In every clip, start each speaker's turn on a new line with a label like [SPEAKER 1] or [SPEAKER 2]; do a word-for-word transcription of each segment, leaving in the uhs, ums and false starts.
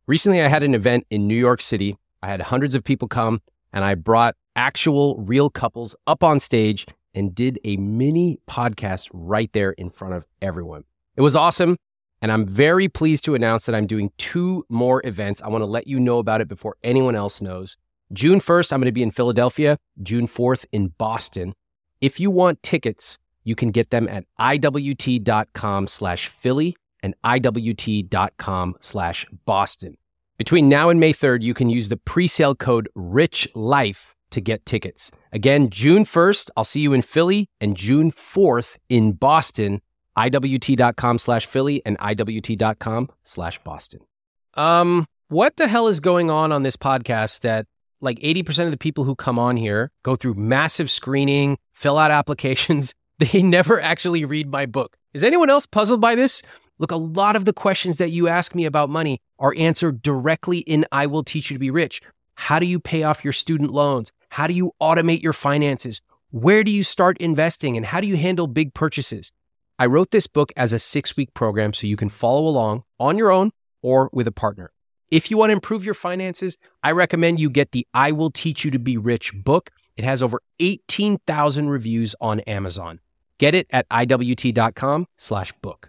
[SPEAKER 1] Recently, I had an event in New York City. I had hundreds of people come, and I brought actual real couples up on stage and did a mini podcast right there in front of everyone. It was awesome, and I'm very pleased to announce that I'm doing two more events. I want to let you know about it before anyone else knows. June first, I'm going to be in Philadelphia. June fourth in Boston. If you want tickets, you can get them at iwt.com slash Philly and iwt.com slash Boston. Between now and May third, you can use the presale code RICHLIFE to get tickets. Again, June first, I'll see you in Philly, and June fourth in Boston, iwt.com slash Philly and iwt.com slash Boston. Um, what the hell is going on on this podcast that like eighty percent of the people who come on here go through massive screening, fill out applications. They never actually read my book. Is anyone else puzzled by this? Look, a lot of the questions that you ask me about money are answered directly in I Will Teach You to Be Rich. How do you pay off your student loans? How do you automate your finances? Where do you start investing? And how do you handle big purchases? I wrote this book as a six-week program so you can follow along on your own or with a partner. If you want to improve your finances, I recommend you get the I Will Teach You to Be Rich book. It has over eighteen thousand reviews on Amazon. Get it at iwt.com slash book.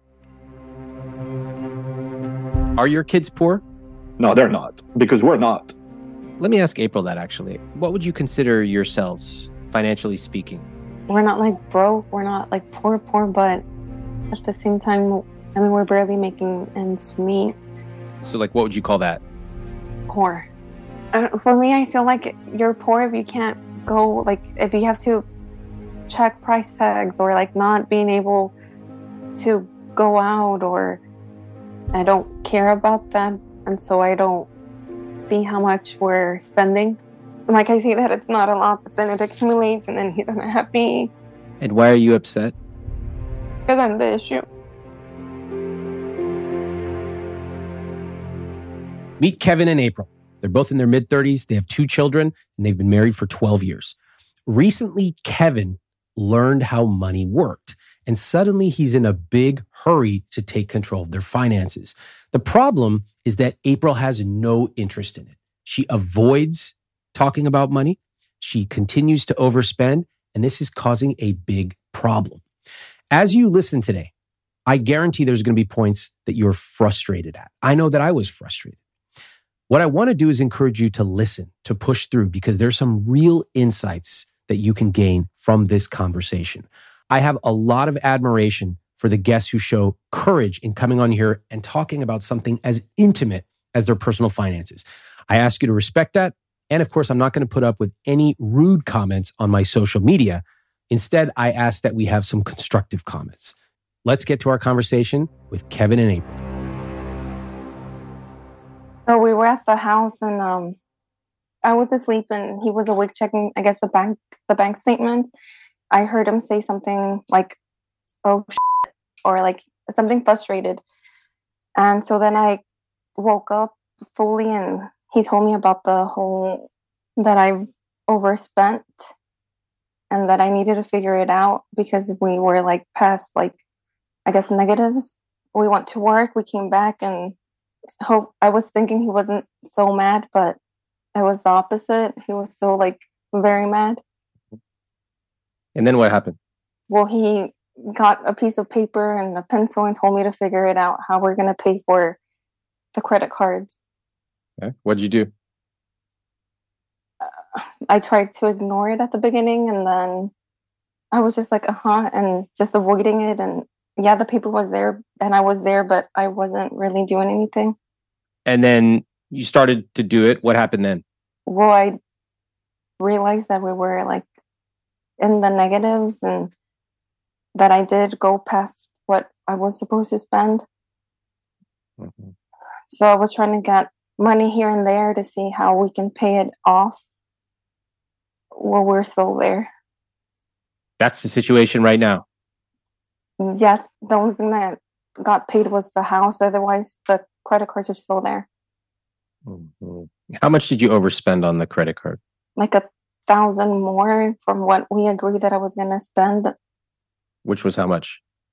[SPEAKER 1] Are your kids poor?
[SPEAKER 2] No, they're not, because we're not.
[SPEAKER 1] Let me ask April that, actually. What would you consider yourselves, financially speaking?
[SPEAKER 3] We're not like broke, we're not like poor, poor, but at the same time, I mean, we're barely making ends meet.
[SPEAKER 1] So like, what would you call that?
[SPEAKER 3] Poor. Uh, for me, I feel like you're poor if you can't go, like, if you have to check price tags or like not being able to go out, or I don't care about that. And so I don't see how much we're spending. Like, I see that it's not a lot, but then it accumulates and then he's not happy.
[SPEAKER 1] And why are you upset?
[SPEAKER 3] Because I'm the issue.
[SPEAKER 1] Meet Kevin and April. They're both in their mid-thirties. They have two children, and they've been married for twelve years. Recently, Kevin learned how money worked, and suddenly he's in a big hurry to take control of their finances. The problem is that April has no interest in it. She avoids talking about money. She continues to overspend, and this is causing a big problem. As you listen today, I guarantee there's going to be points that you're frustrated at. I know that I was frustrated. What I want to do is encourage you to listen, to push through, because there's some real insights that you can gain from this conversation. I have a lot of admiration for the guests who show courage in coming on here and talking about something as intimate as their personal finances. I ask you to respect that. And of course, I'm not going to put up with any rude comments on my social media. Instead, I ask that we have some constructive comments. Let's get to our conversation with Kevin and April.
[SPEAKER 3] So we were at the house, and um, I was asleep and he was awake checking, I guess, the bank, the bank statements. I heard him say something like, oh, shit, or like something frustrated. And so then I woke up fully, and he told me about the whole, that I overspent and that I needed to figure it out because we were like past, like, I guess, negatives. We went to work, we came back, and hope I was thinking he wasn't so mad, but it was the opposite. He was so like very mad.
[SPEAKER 1] And then what happened?
[SPEAKER 3] Well, he got a piece of paper and a pencil and told me to figure it out, how we're going to pay for the credit cards.
[SPEAKER 1] Okay. What'd you do?
[SPEAKER 3] Uh, I tried to ignore it at the beginning, and then I was just like, uh-huh, and just avoiding it. And yeah, the paper was there and I was there, but I wasn't really doing anything.
[SPEAKER 1] And then you started to do it. What happened then?
[SPEAKER 3] Well, I realized that we were like in the negatives and that I did go past what I was supposed to spend. Mm-hmm. So I was trying to get money here and there to see how we can pay it off while we're still there.
[SPEAKER 1] That's the situation right now.
[SPEAKER 3] Yes, the only thing that got paid was the house. Otherwise, the credit cards are still there.
[SPEAKER 1] Mm-hmm. How much did you overspend on the credit card?
[SPEAKER 3] Like a thousand more from what we agreed that I was going to spend.
[SPEAKER 1] Which was how much?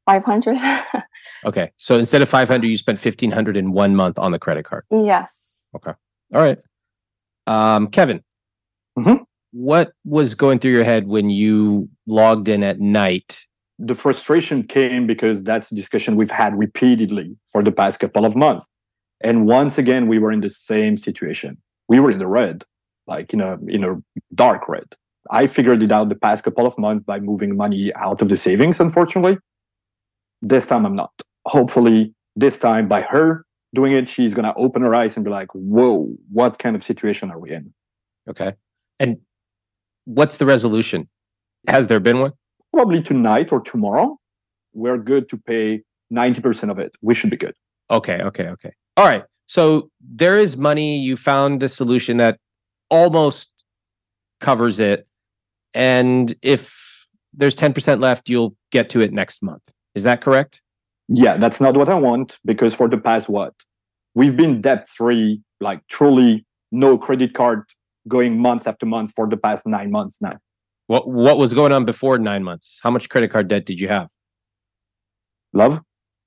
[SPEAKER 3] five hundred.
[SPEAKER 1] Okay. So instead of five hundred, you spent fifteen hundred in one month on the credit card.
[SPEAKER 3] Yes.
[SPEAKER 1] Okay. All right. Um, Kevin,
[SPEAKER 2] Mhm.
[SPEAKER 1] what was going through your head when you logged in at night?
[SPEAKER 2] The frustration came because that's a discussion we've had repeatedly for the past couple of months. And once again, we were in the same situation. We were in the red, like in a in a dark red. I figured it out the past couple of months by moving money out of the savings, unfortunately. This time I'm not. Hopefully, this time by her doing it, she's going to open her eyes and be like, whoa, what kind of situation are we in?
[SPEAKER 1] Okay. And what's the resolution? Has there been one?
[SPEAKER 2] Probably tonight or tomorrow. We're good to pay ninety percent of it. We should be good.
[SPEAKER 1] Okay, okay, okay. All right. So there is money. You found a solution that almost covers it. And if there's ten percent left, you'll get to it next month. Is that correct?
[SPEAKER 2] Yeah, that's not what I want because for the past what? We've been debt free, like truly no credit card going month after month for the past nine months now.
[SPEAKER 1] What what was going on before nine months? How much credit card debt did you have?
[SPEAKER 2] Love?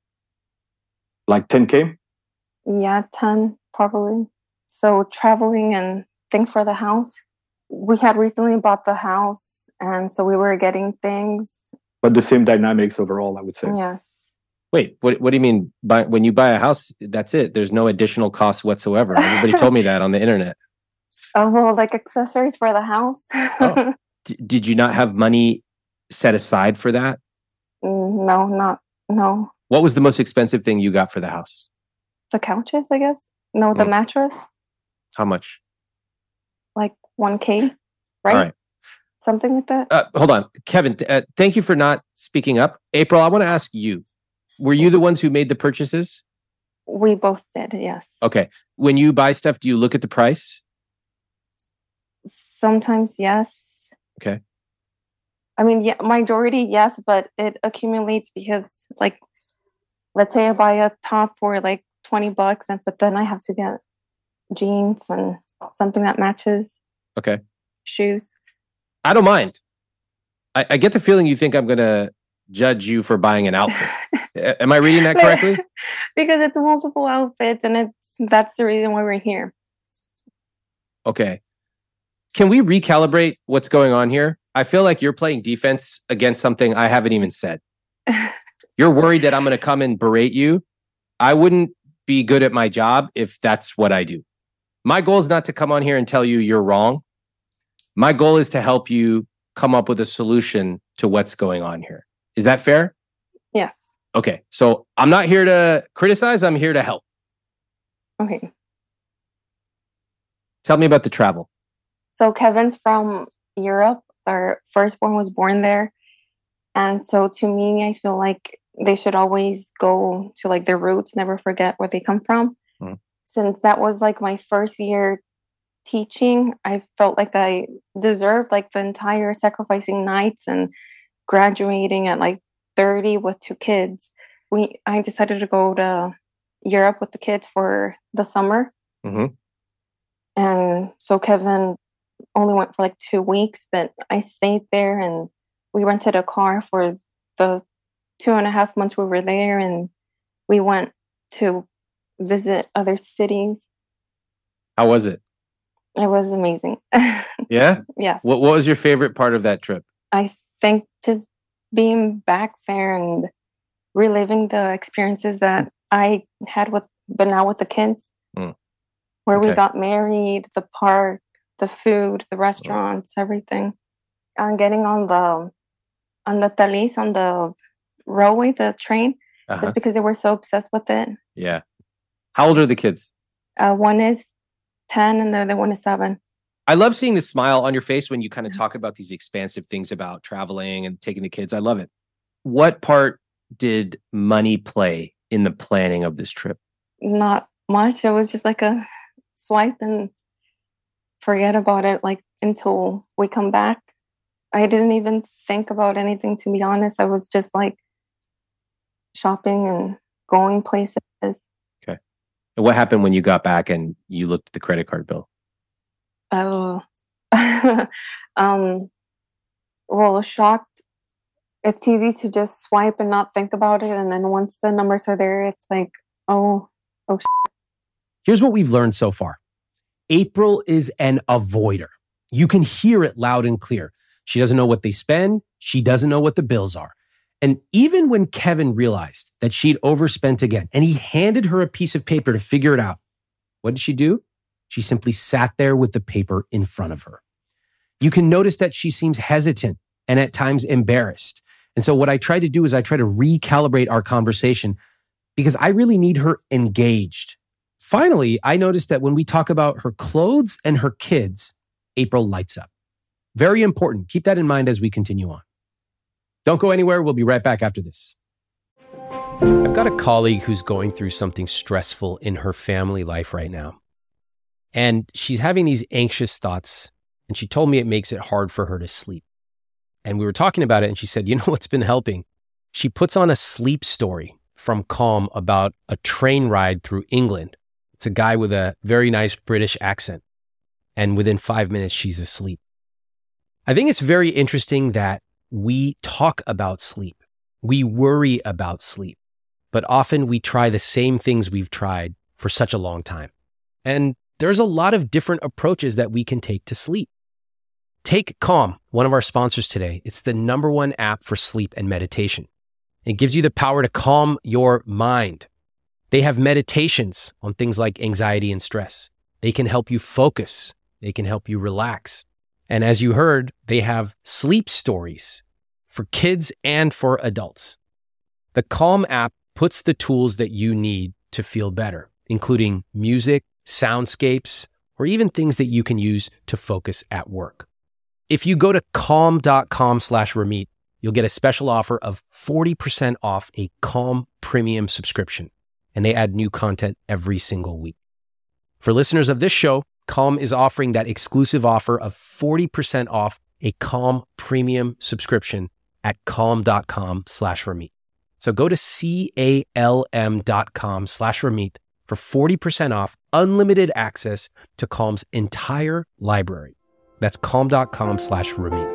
[SPEAKER 2] Like ten K?
[SPEAKER 3] Yeah, ten probably. So traveling and things for the house. We had recently bought the house, and so we were getting things.
[SPEAKER 2] But the same dynamics overall, I would say.
[SPEAKER 3] Yes.
[SPEAKER 1] Wait, what what do you mean? Buy, when you buy a house, that's it. There's no additional costs whatsoever. Everybody told me that on the internet.
[SPEAKER 3] Oh, well, like accessories for the house.
[SPEAKER 1] Oh. D- did you not have money set aside for that?
[SPEAKER 3] No, not, no.
[SPEAKER 1] What was the most expensive thing you got for the house?
[SPEAKER 3] The couches, I guess. No, the
[SPEAKER 1] Mm.
[SPEAKER 3] mattress.
[SPEAKER 1] How much?
[SPEAKER 3] Like one K, right?
[SPEAKER 1] All right.
[SPEAKER 3] Something like that.
[SPEAKER 1] Uh, hold on. Kevin, uh, thank you for not speaking up. April, I want to ask you, were you the ones who made the purchases?
[SPEAKER 3] We both did, yes.
[SPEAKER 1] Okay. When you buy stuff, do you look at the price?
[SPEAKER 3] Sometimes, yes.
[SPEAKER 1] Okay.
[SPEAKER 3] I mean, yeah, majority, yes, but it accumulates because, like, let's say I buy a top for like twenty bucks, and but then I have to get jeans and something that matches.
[SPEAKER 1] Okay.
[SPEAKER 3] Shoes.
[SPEAKER 1] I don't mind. I, I get the feeling you think I'm going to judge you for buying an outfit. A- Am I reading that correctly?
[SPEAKER 3] Because it's multiple outfits, and it's that's the reason why we're here.
[SPEAKER 1] Okay. Can we recalibrate what's going on here? I feel like you're playing defense against something I haven't even said. You're worried that I'm going to come and berate you. I wouldn't be good at my job if that's what I do. My goal is not to come on here and tell you you're wrong. My goal is to help you come up with a solution to what's going on here. Is that fair?
[SPEAKER 3] Yes.
[SPEAKER 1] Okay. So I'm not here to criticize. I'm here to help.
[SPEAKER 3] Okay.
[SPEAKER 1] Tell me about the travel.
[SPEAKER 3] So Kevin's from Europe. Our firstborn was born there. And so to me, I feel like they should always go to like their roots, never forget where they come from. Mm. Since that was like my first year teaching, I felt like I deserved like the entire sacrificing nights and graduating at like thirty with two kids. We I decided to go to Europe with the kids for the summer. Mm-hmm. And so Kevin only went for like two weeks, but I stayed there and we rented a car for the two and a half months we were there, and we went to visit other cities.
[SPEAKER 1] How was it?
[SPEAKER 3] It was amazing.
[SPEAKER 1] Yeah?
[SPEAKER 3] Yes.
[SPEAKER 1] What What was your favorite part of that trip?
[SPEAKER 3] I think just being back there and reliving the experiences that I had with, but now with the kids, mm. where okay. we got married, the park, the food, the restaurants, everything. And getting on the on the Thalys, on the railway, the train, uh-huh. just because they were so obsessed with it.
[SPEAKER 1] Yeah. How old are the kids?
[SPEAKER 3] Uh, one is ten and the other one is seven.
[SPEAKER 1] I love seeing the smile on your face when you kind of talk about these expansive things about traveling and taking the kids. I love it. What part did money play in the planning of this trip?
[SPEAKER 3] Not much. It was just like a swipe and forget about it, like until we come back. I didn't even think about anything, to be honest. I was just like shopping and going places.
[SPEAKER 1] Okay. And what happened when you got back and you looked at the credit card bill?
[SPEAKER 3] Oh, um, well, shocked It's easy to just swipe and not think about it. And then once the numbers are there, it's like, oh, oh, shit.
[SPEAKER 1] Here's what we've learned so far. April is an avoider. You can hear it loud and clear. She doesn't know what they spend. She doesn't know what the bills are. And even when Kevin realized that she'd overspent again and he handed her a piece of paper to figure it out, what did she do? She simply sat there with the paper in front of her. You can notice that she seems hesitant and at times embarrassed. And so what I try to do is I try to recalibrate our conversation because I really need her engaged. Finally, I noticed that when we talk about her clothes and her kids, April lights up. Very important. Keep that in mind as we continue on. Don't go anywhere. We'll be right back after this. I've got a colleague who's going through something stressful in her family life right now. And she's having these anxious thoughts. And she told me it makes it hard for her to sleep. And we were talking about it. And she said, you know what's been helping? She puts on a sleep story from Calm about a train ride through England. It's a guy with a very nice British accent. And within five minutes, she's asleep. I think it's very interesting that we talk about sleep. We worry about sleep. But often we try the same things we've tried for such a long time. And there's a lot of different approaches that we can take to sleep. Take Calm, one of our sponsors today. It's the number one app for sleep and meditation. It gives you the power to calm your mind. They have meditations on things like anxiety and stress. They can help you focus. They can help you relax. And as you heard, they have sleep stories for kids and for adults. The Calm app puts the tools that you need to feel better, including music, soundscapes, or even things that you can use to focus at work. If you go to calm.com slash Ramit, you'll get a special offer of forty percent off a Calm premium subscription. And they add new content every single week. For listeners of this show, Calm is offering that exclusive offer of forty percent off a Calm premium subscription at calm.com slash Ramit. So go to C-A-L-M dot com slash Ramit for forty percent off unlimited access to Calm's entire library. That's calm.com slash Ramit.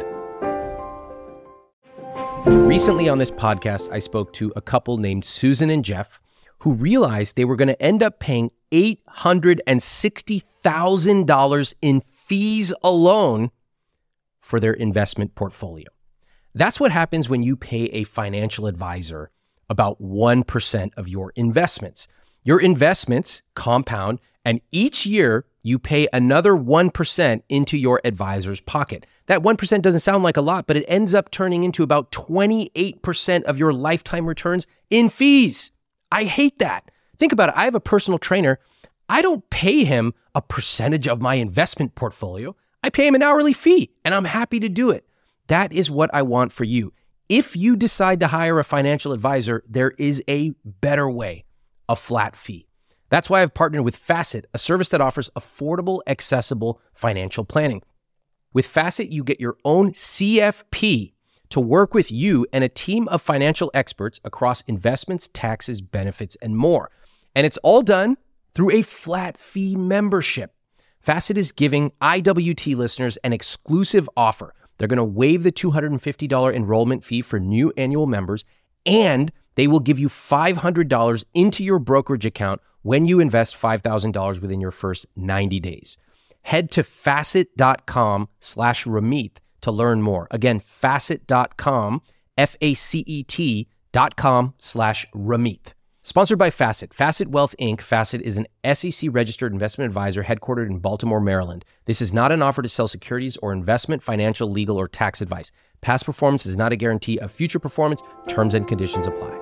[SPEAKER 1] Recently on this podcast, I spoke to a couple named Susan and Jeff who realized they were going to end up paying eight hundred sixty thousand dollars in fees alone for their investment portfolio. That's what happens when you pay a financial advisor about one percent of your investments. Your investments compound, and each year you pay another one percent into your advisor's pocket. That one percent doesn't sound like a lot, but it ends up turning into about twenty-eight percent of your lifetime returns in fees. I hate that. Think about it. I have a personal trainer. I don't pay him a percentage of my investment portfolio. I pay him an hourly fee, and I'm happy to do it. That is what I want for you. If you decide to hire a financial advisor, there is a better way, a flat fee. That's why I've partnered with Facet, a service that offers affordable, accessible financial planning. With Facet, you get your own C F P to work with you and a team of financial experts across investments, taxes, benefits, and more. And it's all done through a flat fee membership. Facet is giving I W T listeners an exclusive offer. They're going to waive the two hundred fifty dollars enrollment fee for new annual members, and they will give you five hundred dollars into your brokerage account when you invest five thousand dollars within your first ninety days. Head to facet.com slash Ramit to learn more. Again, facet.com, F-A-C-E-T dot com slash Ramit. Sponsored by Facet. Facet Wealth Incorporated. Facet is an S E C-registered investment advisor headquartered in Baltimore, Maryland. This is not an offer to sell securities or investment, financial, legal, or tax advice. Past performance is not a guarantee of future performance. Terms and conditions apply.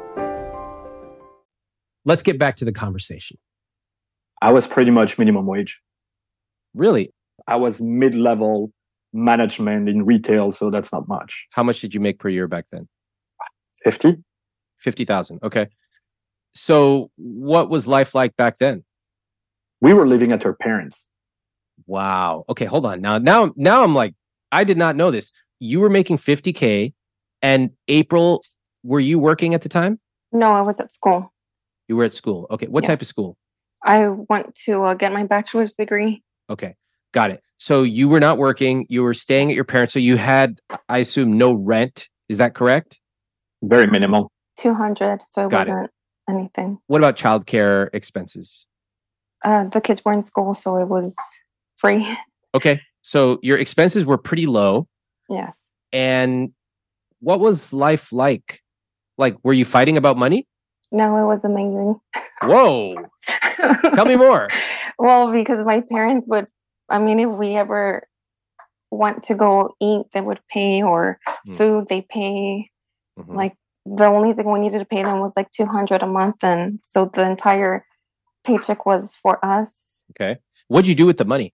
[SPEAKER 1] Let's get back to the conversation.
[SPEAKER 2] I was pretty much minimum wage.
[SPEAKER 1] Really?
[SPEAKER 2] I was mid-level management in retail, so that's not much.
[SPEAKER 1] How much did you make per year back then?
[SPEAKER 2] fifty.
[SPEAKER 1] fifty thousand. Okay. So what was life like back then?
[SPEAKER 2] We were living at her parents.
[SPEAKER 1] Wow. Okay, hold on. Now, now, now I'm like, I did not know this. You were making fifty K, and April, were you working at the time?
[SPEAKER 3] No, I was at school.
[SPEAKER 1] You were at school. Okay. What
[SPEAKER 3] Yes.
[SPEAKER 1] type of school?
[SPEAKER 3] I went to uh, get my bachelor's degree.
[SPEAKER 1] Okay. Got it. So you were not working. You were staying at your parents. So you had, I assume, no rent. Is that correct?
[SPEAKER 2] Very minimal.
[SPEAKER 3] two hundred, so it
[SPEAKER 1] Got it.
[SPEAKER 3] wasn't anything.
[SPEAKER 1] What about childcare expenses?
[SPEAKER 3] Uh, the kids were in school, so it was free.
[SPEAKER 1] Okay. So your expenses were pretty low.
[SPEAKER 3] Yes.
[SPEAKER 1] And what was life like? Like, were you fighting about money?
[SPEAKER 3] No, it was amazing.
[SPEAKER 1] Whoa. Tell me more.
[SPEAKER 3] Well, because my parents would, I mean, if we ever want to go eat, they would pay, or
[SPEAKER 1] Mm.
[SPEAKER 3] food, they pay.
[SPEAKER 1] Mhm.
[SPEAKER 3] Like, the only thing we needed to pay them was like two hundred a month. And so the entire paycheck was for us.
[SPEAKER 1] Okay. What'd you do with the money?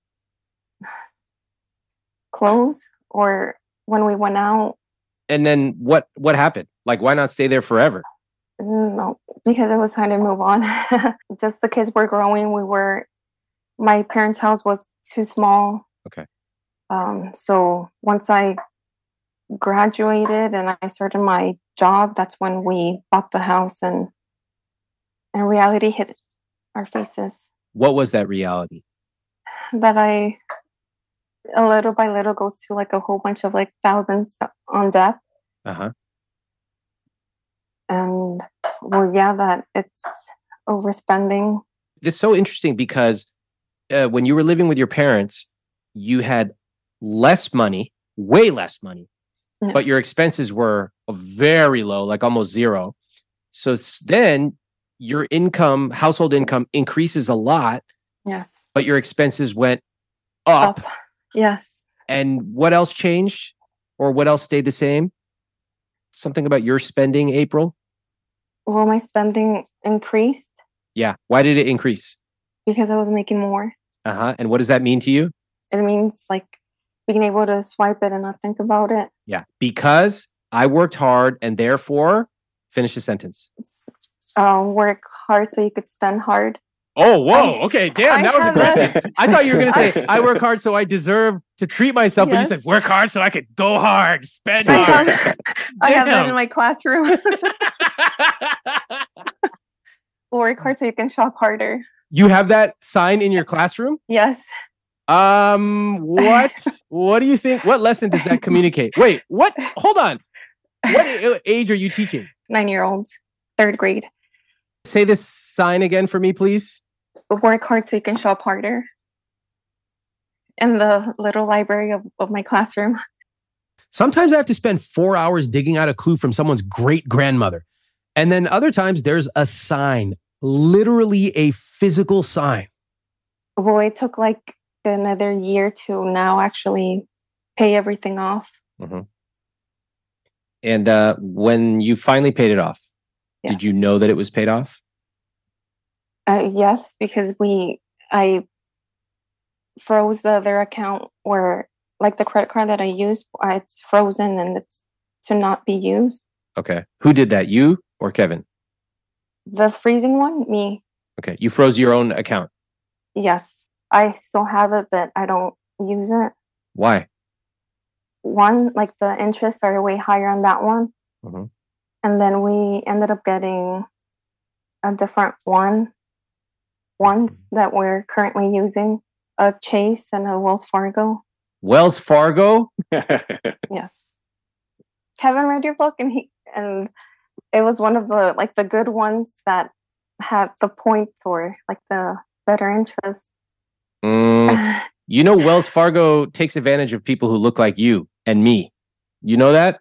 [SPEAKER 3] Clothes, or when we went out.
[SPEAKER 1] And then what, what happened? Like, why not stay there forever?
[SPEAKER 3] No, because it was time to move on. Just the kids were growing. We were, my parents' house was too small.
[SPEAKER 1] Okay.
[SPEAKER 3] Um, so once I graduated and I started my job, that's when we bought the house, and and reality hit our faces.
[SPEAKER 1] What was that reality?
[SPEAKER 3] That I, a little by little, goes to like a whole bunch of like thousands on debt.
[SPEAKER 1] Uh-huh.
[SPEAKER 3] And well, yeah, that it's overspending.
[SPEAKER 1] It's so interesting because uh, when you were living with your parents, you had less money, way less money,
[SPEAKER 3] Yes.
[SPEAKER 1] but your expenses were very low, like almost zero. So s- then your income, household income increases a lot,
[SPEAKER 3] Yes.
[SPEAKER 1] but your expenses went up.
[SPEAKER 3] Up. Yes.
[SPEAKER 1] And what else changed? Or what else stayed the same? Something about your spending, April?
[SPEAKER 3] Well, my spending increased
[SPEAKER 1] Yeah. Why did it increase?
[SPEAKER 3] because I was making more.
[SPEAKER 1] Uh-huh. And what does that mean to you?
[SPEAKER 3] It means like being able to swipe it and not think about it.
[SPEAKER 1] Yeah. Because I worked hard and therefore finish the sentence.
[SPEAKER 3] Uh, work hard so you could spend hard.
[SPEAKER 1] Oh, whoa.
[SPEAKER 3] I-
[SPEAKER 1] Okay. Damn.
[SPEAKER 3] I
[SPEAKER 1] That was
[SPEAKER 3] have
[SPEAKER 1] aggressive.
[SPEAKER 2] that.
[SPEAKER 1] I thought you were going to
[SPEAKER 3] I-
[SPEAKER 1] say, I work hard so I deserve to treat myself. But you
[SPEAKER 3] Yes.
[SPEAKER 1] said, work hard so I could go hard, spend
[SPEAKER 3] I
[SPEAKER 1] hard.
[SPEAKER 3] have, I have that
[SPEAKER 1] Damn.
[SPEAKER 3] in my classroom. Work hard so you can shop harder.
[SPEAKER 1] You have that sign in your classroom?
[SPEAKER 3] Yes.
[SPEAKER 1] Um, what? What do you think? What lesson does that communicate? Wait, what? Hold on. What a- age are you teaching?
[SPEAKER 3] Nine-year-olds, third grade.
[SPEAKER 1] Say this sign again for me, please.
[SPEAKER 3] Work hard so you can shop harder. In the little library of, of my classroom.
[SPEAKER 1] Sometimes I have to spend four hours digging out a clue from someone's great grandmother. And then other times there's a sign, literally a physical sign.
[SPEAKER 3] Well, it took like another year to now actually pay everything off.
[SPEAKER 1] And uh, when you finally paid it off,
[SPEAKER 3] Yeah.
[SPEAKER 1] did you know that it was paid off?
[SPEAKER 3] Uh, yes, because we, I froze the other account where, like the credit card that I used, uh, it's frozen and it's to not be used.
[SPEAKER 1] Okay. Who did that? You or Kevin?
[SPEAKER 3] The freezing one, me.
[SPEAKER 1] Okay. You froze your own account.
[SPEAKER 3] Yes, I still have it, but I don't use it.
[SPEAKER 1] Why?
[SPEAKER 3] One, like the interests are way higher on that one.
[SPEAKER 1] Mhm.
[SPEAKER 3] And then we ended up getting a different one, ones that we're currently using, a Chase and a Wells Fargo.
[SPEAKER 1] Wells Fargo?
[SPEAKER 3] Yes. Kevin read your book, and he and it was one of the like the good ones that had the points or like the better interest.
[SPEAKER 1] Mm, you know, Wells Fargo takes advantage of people who look like you and me. You know that?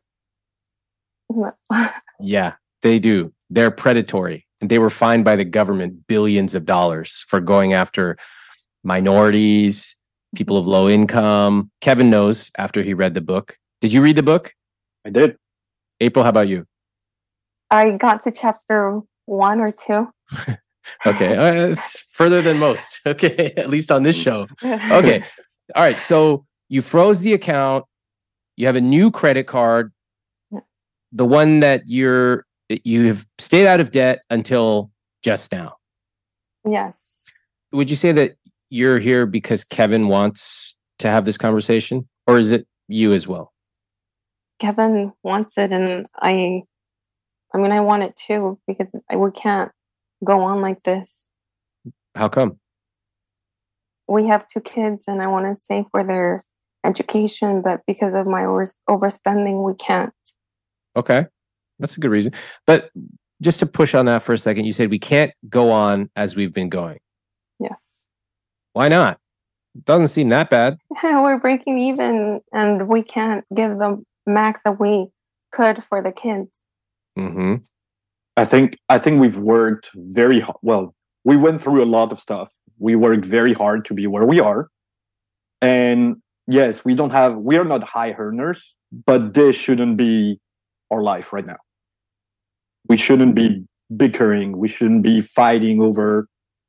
[SPEAKER 1] Yeah, they do. They're predatory. And they were fined by the government billions of dollars for going after minorities, people of low income. Kevin knows after he read the book. Did you read the book?
[SPEAKER 2] I did.
[SPEAKER 1] April, how about you?
[SPEAKER 3] I got to chapter one or two.
[SPEAKER 1] Okay, uh, it's further than most. Okay, at least on this show. Okay, all right. So you froze the account. You have a new credit card,
[SPEAKER 3] Yeah.
[SPEAKER 1] the one that you're you've stayed out of debt until just now.
[SPEAKER 3] Yes.
[SPEAKER 1] Would you say that you're here because Kevin wants to have this conversation, or is it you as well?
[SPEAKER 3] Kevin wants it, and I, I mean, I want it too because I, we can't go on like this.
[SPEAKER 1] How come?
[SPEAKER 3] We have two kids, and I want to save for their education, but because of my over- overspending, we can't.
[SPEAKER 1] Okay.
[SPEAKER 4] That's a good reason. But just to push on that for a second, you said we can't go on as we've been going.
[SPEAKER 3] Yes.
[SPEAKER 4] Why not? Doesn't seem that bad.
[SPEAKER 3] Yeah, we're breaking even and we can't give the max that we could for the kids.
[SPEAKER 4] Mm-hmm.
[SPEAKER 2] I think I think we've worked very hard. Well, we went through a lot of stuff. We worked very hard to be where we are. And yes, we don't have, we are not high earners, but this shouldn't be our life right now. We shouldn't be bickering. We shouldn't be fighting over,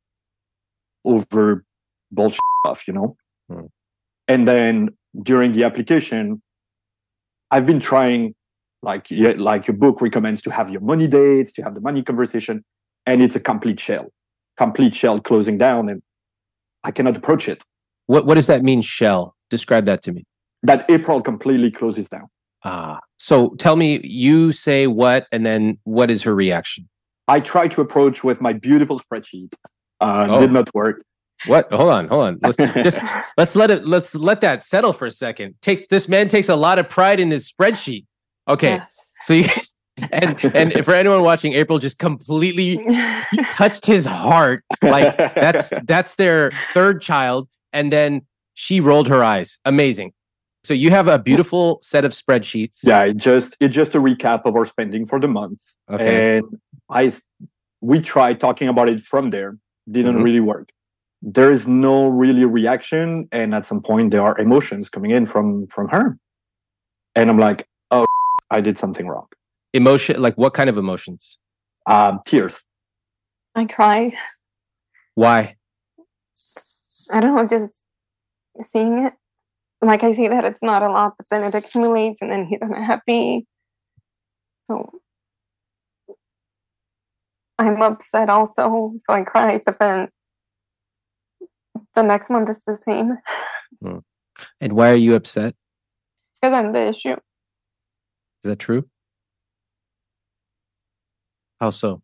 [SPEAKER 2] over bullshit stuff, you know?
[SPEAKER 4] Hmm.
[SPEAKER 2] And then during the application, I've been trying, like, yeah, like your book recommends, to have your money dates, to have the money conversation, and it's a complete shell, complete shell closing down, and I cannot approach it.
[SPEAKER 4] What What does that mean, shell? Describe that to me.
[SPEAKER 2] That April completely closes down.
[SPEAKER 4] Ah, so tell me, you say what, and then what is her reaction?
[SPEAKER 2] I tried to approach with my beautiful spreadsheet. Uh,
[SPEAKER 4] Oh.
[SPEAKER 2] Did not work.
[SPEAKER 4] What? Hold on, hold on. Let's just let's let it let's let that settle for a second. Take this man takes a lot of pride in his spreadsheet. Okay,
[SPEAKER 3] Yes.
[SPEAKER 4] so you and and for anyone watching, April just completely touched his heart. Like that's that's their third child, and then she rolled her eyes. Amazing. So you have a beautiful set of spreadsheets.
[SPEAKER 2] Yeah, it just it's just a recap of our spending for the month.
[SPEAKER 4] Okay.
[SPEAKER 2] And I we tried talking about it from there. Didn't
[SPEAKER 4] Mhm.
[SPEAKER 2] really work. There is no really reaction, and at some point there are emotions coming in from from her, and I'm like, oh, I did something wrong.
[SPEAKER 4] Emotion, like what kind of emotions?
[SPEAKER 2] Um, tears.
[SPEAKER 3] I cry.
[SPEAKER 4] Why?
[SPEAKER 3] I don't know, just seeing it. Like I see that it's not a lot, but then it accumulates and then he's unhappy. So I'm upset also. So I cry, but then the next month is the same
[SPEAKER 4] And why are you upset?
[SPEAKER 3] because I'm the issue.
[SPEAKER 4] Is that true? How so?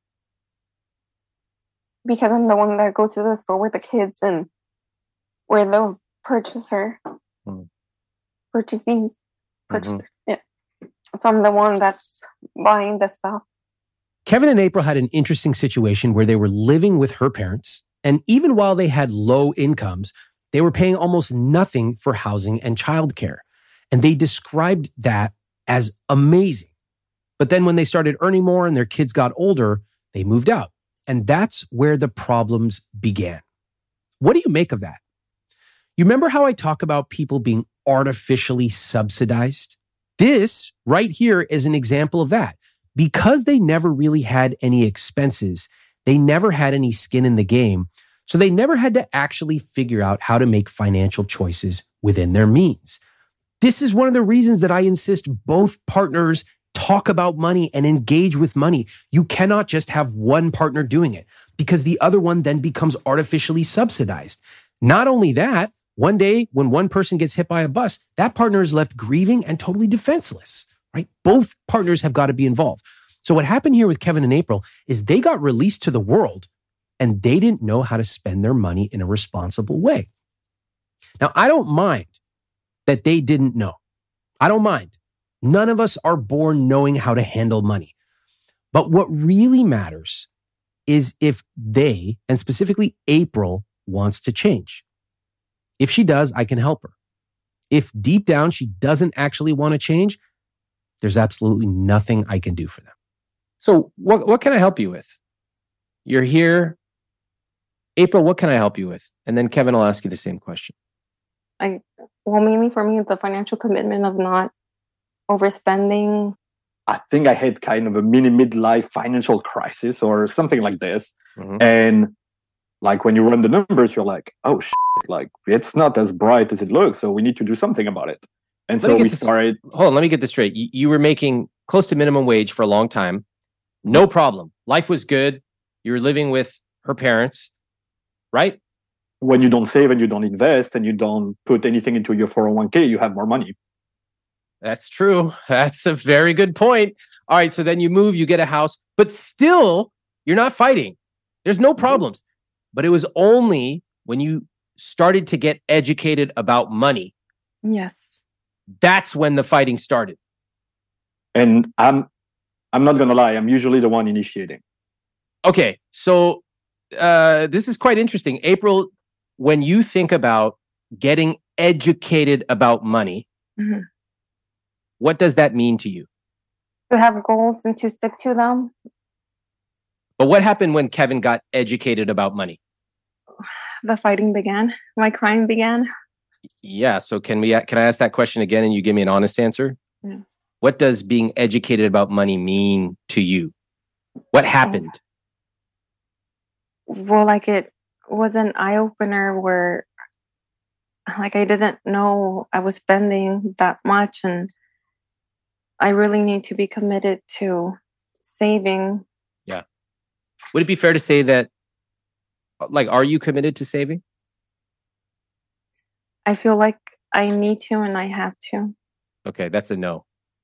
[SPEAKER 3] Because I'm the one that goes to the store with the kids and we're the purchaser.
[SPEAKER 4] Hmm.
[SPEAKER 3] Purchasees. Purchaser. Yeah. So I'm the one that's buying the stuff.
[SPEAKER 1] Kevin and April had an interesting situation where they were living with her parents, and even while they had low incomes, they were paying almost nothing for housing and childcare. And they described that as amazing. But then when they started earning more and their kids got older, they moved out. And that's where the problems began. What do you make of that? You remember how I talk about people being artificially subsidized? This right here is an example of that. Because they never really had any expenses, they never had any skin in the game, so they never had to actually figure out how to make financial choices within their means. This is one of the reasons that I insist both partners talk about money and engage with money. You cannot just have one partner doing it because the other one then becomes artificially subsidized. Not only that, one day when one person gets hit by a bus, that partner is left grieving and totally defenseless. Right? Both partners have got to be involved. So what happened here with Kevin and April is they got released to the world and they didn't know how to spend their money in a responsible way. Now, I don't mind that they didn't know. I don't mind. None of us are born knowing how to handle money. But what really matters is if they, and specifically April, wants to change. If she does, I can help her. If deep down she doesn't actually want to change, there's absolutely nothing I can do for them.
[SPEAKER 4] So what what can I help you with? You're here. April, what can I help you with? And then Kevin will ask you the same question.
[SPEAKER 3] I well, mainly for me, the financial commitment of not overspending.
[SPEAKER 2] I think I had kind of a mini midlife financial crisis or something like this.
[SPEAKER 4] Mhm.
[SPEAKER 2] And like when you run the numbers, you're like, oh shit, like it's not as bright as it looks. So we need to do something about it. And
[SPEAKER 4] Let me
[SPEAKER 2] so
[SPEAKER 4] get
[SPEAKER 2] we
[SPEAKER 4] this-
[SPEAKER 2] started.
[SPEAKER 4] Hold on, let me get this straight. You, you were making close to minimum wage for a long time. No problem. Life was good. You were living with her parents, right?
[SPEAKER 2] When you don't save and you don't invest and you don't put anything into your four oh one k, you have more money.
[SPEAKER 4] That's true. That's a very good point. All right, so then you move, you get a house, but still you're not fighting. There's no problems. But it was only when you started to get educated about money,
[SPEAKER 3] Yes.
[SPEAKER 4] that's when the fighting started.
[SPEAKER 2] And I'm I'm not gonna lie. I'm usually the one initiating.
[SPEAKER 4] Okay, so uh, this is quite interesting. April, when you think about getting educated about money,
[SPEAKER 3] Mhm.
[SPEAKER 4] what does that mean to you?
[SPEAKER 3] To have goals and to stick to them.
[SPEAKER 4] But what happened when Kevin got educated about money?
[SPEAKER 3] The fighting began. My crying began.
[SPEAKER 4] Yeah, so can we can I ask that question again and you give me an honest answer?
[SPEAKER 3] Yeah.
[SPEAKER 4] What does being educated about money mean to you? What happened?
[SPEAKER 3] Well, like it was an eye opener where like I didn't know I was spending that much, and I really need to be committed to saving.
[SPEAKER 4] Yeah. Would it be fair to say that, like, are you committed to saving?
[SPEAKER 3] I feel like I need to and I have to.
[SPEAKER 4] Okay, that's a no.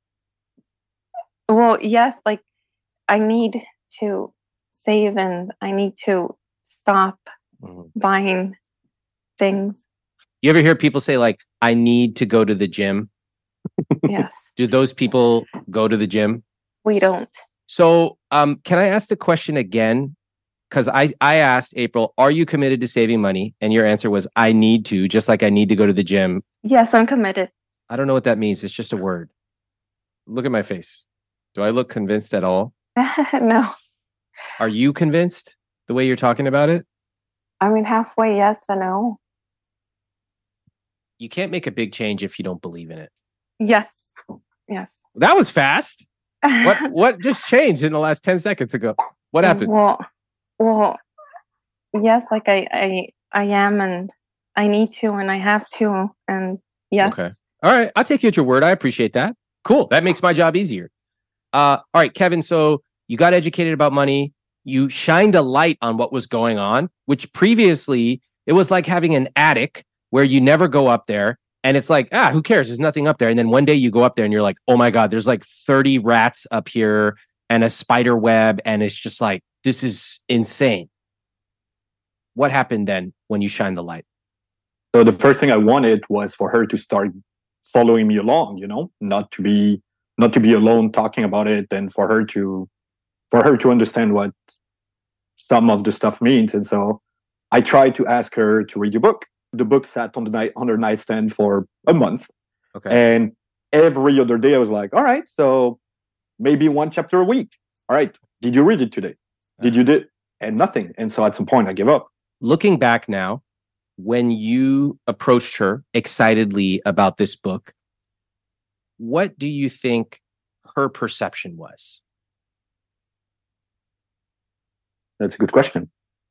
[SPEAKER 3] Well, yes, like I need to save and I need to stop
[SPEAKER 4] Mhm.
[SPEAKER 3] buying things.
[SPEAKER 4] You ever hear people say, like, I need to go to the gym?
[SPEAKER 3] Yes,
[SPEAKER 4] Do those people go to the gym?
[SPEAKER 3] we don't.
[SPEAKER 4] So, um, can I ask the question again? Because I, I asked April, are you committed to saving money? And your answer was, I need to, just like I need to go to the gym.
[SPEAKER 3] Yes, I'm committed.
[SPEAKER 4] I don't know what that means. It's just a word. Look at my face. Do I look convinced at all?
[SPEAKER 3] No,
[SPEAKER 4] Are you convinced the way you're talking about it?
[SPEAKER 3] I mean halfway yes and no.
[SPEAKER 4] You can't make a big change if you don't believe in it.
[SPEAKER 3] Yes, yes.
[SPEAKER 4] That was fast. What what just changed in the last ten seconds ago? What happened?
[SPEAKER 3] Well, well, yes, like I, I, I am, and I need to, and I have to, and yes.
[SPEAKER 4] Okay. All right. I'll take you at your word. I appreciate that. Cool. That makes my job easier. Uh, all right, Kevin. So you got educated about money. You shined a light on what was going on, which previously it was like having an attic where you never go up there. And it's like, ah, who cares? There's nothing up there. And then one day you go up there and you're like, oh my God, there's like thirty rats up here and a spider web. And it's just like, this is insane. What happened then when you shined the light?
[SPEAKER 2] So the first thing I wanted was for her to start following me along, you know, not to be not to be alone talking about it, and for her to for her to understand what some of the stuff means. And so I tried to ask her to read your book. The book sat on the night on her nightstand for a month.
[SPEAKER 4] Okay.
[SPEAKER 2] And every other day I was like, all right, so maybe one chapter a week. All right, did you read it today? Did you did? And nothing. And so at some point I gave up.
[SPEAKER 4] Looking back now, when you approached her excitedly about this book, what do you think her perception was?
[SPEAKER 2] That's a good question.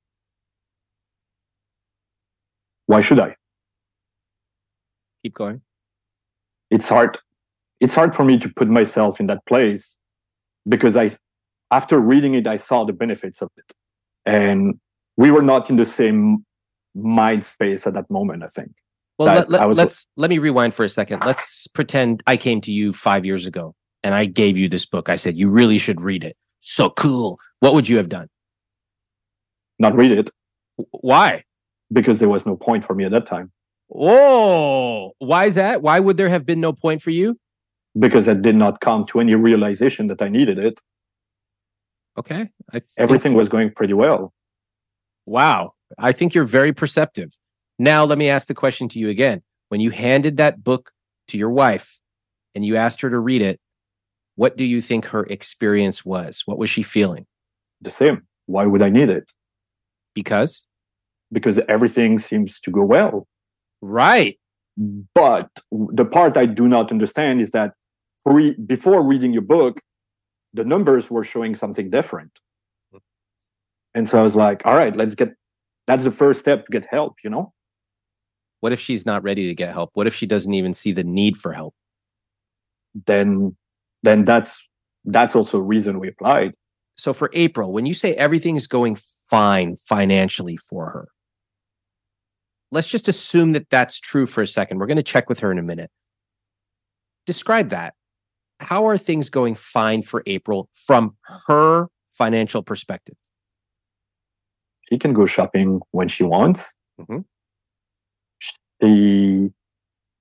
[SPEAKER 2] Why should I?
[SPEAKER 4] Keep going.
[SPEAKER 2] It's hard. It's hard for me to put myself in that place because I, after reading it, I saw the benefits of it. And we were not in the same mind space at that moment, I think.
[SPEAKER 4] Well,
[SPEAKER 2] That
[SPEAKER 4] let,
[SPEAKER 2] I
[SPEAKER 4] let,
[SPEAKER 2] was-
[SPEAKER 4] let's let me rewind for a second. Let's pretend I came to you five years ago and I gave you this book. I said, you really should read it. So cool. What would you have done?
[SPEAKER 2] Not read it
[SPEAKER 4] W- Why?
[SPEAKER 2] because there was no point for me at that time.
[SPEAKER 4] Oh, why is that? Why would there have been no point for you?
[SPEAKER 2] Because I did not come to any realization that I needed it.
[SPEAKER 4] Okay. I think-
[SPEAKER 2] Everything was going pretty well.
[SPEAKER 4] Wow. I think you're very perceptive. Now, let me ask the question to you again. When you handed that book to your wife and you asked her to read it, what do you think her experience was? What was she feeling?
[SPEAKER 2] The same. Why would I need it?
[SPEAKER 4] Because?
[SPEAKER 2] Because everything seems to go well.
[SPEAKER 4] Right.
[SPEAKER 2] But the part I do not understand is that pre- before reading your book, the numbers were showing something different. And so I was like, all right, let's get, that's the first step to get help, you know?
[SPEAKER 4] What if she's not ready to get help? What if she doesn't even see the need for help?
[SPEAKER 2] Then, then that's, that's also a reason we applied.
[SPEAKER 4] So for April, when you say everything is going fine financially for her, let's just assume that that's true for a second. We're going to check with her in a minute. Describe that. How are things going fine for April from her financial perspective?
[SPEAKER 2] She can go shopping when she wants.
[SPEAKER 4] Mhm.
[SPEAKER 2] She,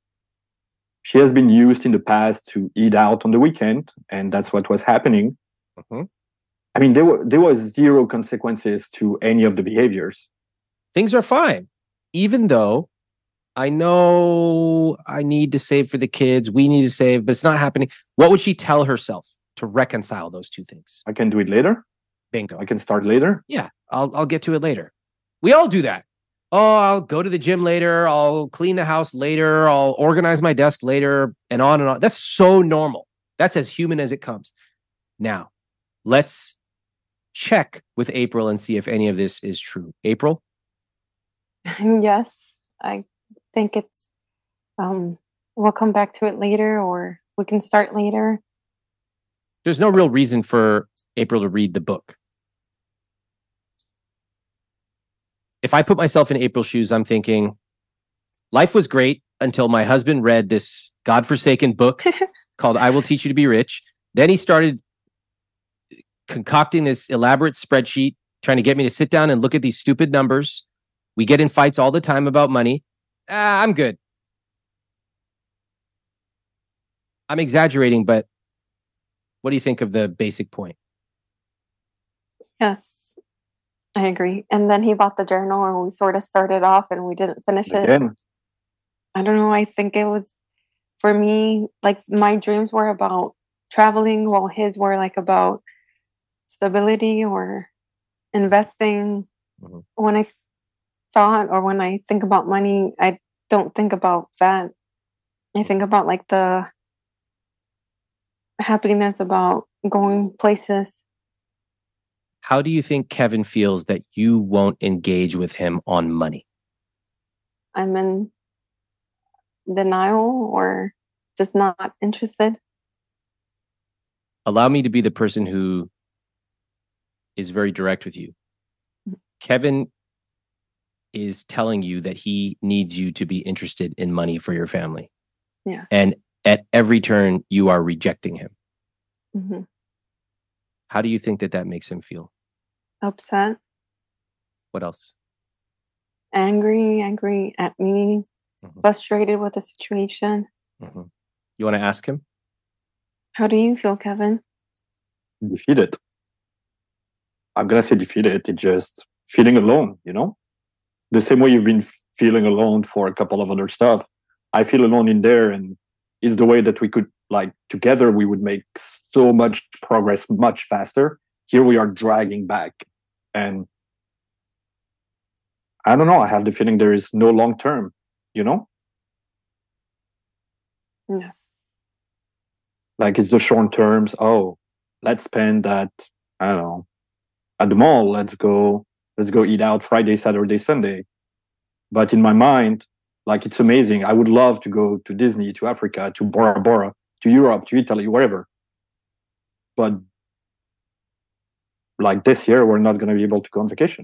[SPEAKER 2] she has been used in the past to eat out on the weekend, and that's what was happening. Mm-hmm. I mean, there were there was zero consequences to any of the behaviors.
[SPEAKER 4] Things are fine, even though I know I need to save for the kids. We need to save, but it's not happening. What would she tell herself to reconcile those two things?
[SPEAKER 2] I can do it later.
[SPEAKER 4] Bingo.
[SPEAKER 2] I can start later.
[SPEAKER 4] Yeah, I'll I'll get to it later. We all do that. Oh, I'll go to the gym later. I'll clean the house later. I'll organize my desk later, and on and on. That's so normal. That's as human as it comes. Now, let's check with April and see if any of this is true. April?
[SPEAKER 3] Yes, I think it's, um, we'll come back to it later, or we can start later.
[SPEAKER 4] There's no real reason for April to read the book. If I put myself in April's shoes, I'm thinking, life was great until my husband read this godforsaken book called I Will Teach You to Be Rich. Then he started concocting this elaborate spreadsheet, trying to get me to sit down and look at these stupid numbers. We get in fights all the time about money. Ah, I'm good. I'm exaggerating, but what do you think of the basic point?
[SPEAKER 3] Yes. I agree. And then he bought the journal and we sort of started off and we didn't finish it.
[SPEAKER 2] Again.
[SPEAKER 3] I don't know. I think it was, for me, like my dreams were about traveling while his were like about stability or investing. Mm-hmm. When I thought or when I think about money, I don't think about that. I think about like the happiness about going places.
[SPEAKER 4] How do you think Kevin feels that you won't engage with him on money?
[SPEAKER 3] I'm in denial or just not interested.
[SPEAKER 4] Allow me to be the person who is very direct with you. Kevin is telling you that he needs you to be interested in money for your family.
[SPEAKER 3] Yeah.
[SPEAKER 4] And at every turn, you are rejecting him.
[SPEAKER 3] Mm-hmm.
[SPEAKER 4] How do you think that that makes him feel?
[SPEAKER 3] Upset.
[SPEAKER 4] What else?
[SPEAKER 3] Angry, angry at me, mm-hmm. frustrated with the situation.
[SPEAKER 4] Mm-hmm. You want to ask him?
[SPEAKER 3] How do you feel, Kevin?
[SPEAKER 2] Defeated. I'm going to say defeated. It's just feeling alone, you know? The same way you've been feeling alone for a couple of other stuff. I feel alone in there, and it's the way that we could, like, together we would make so much progress much faster. Here we are dragging back. And I don't know, I have the feeling there is no long term, you know?
[SPEAKER 3] Yes.
[SPEAKER 2] Like it's the short terms. Oh, let's spend at, I don't know, at the mall. Let's go, let's go eat out Friday, Saturday, Sunday. But in my mind, like it's amazing. I would love to go to Disney, to Africa, to Bora Bora, to Europe, to Italy, wherever. But like this year, we're not going to be able to go on vacation.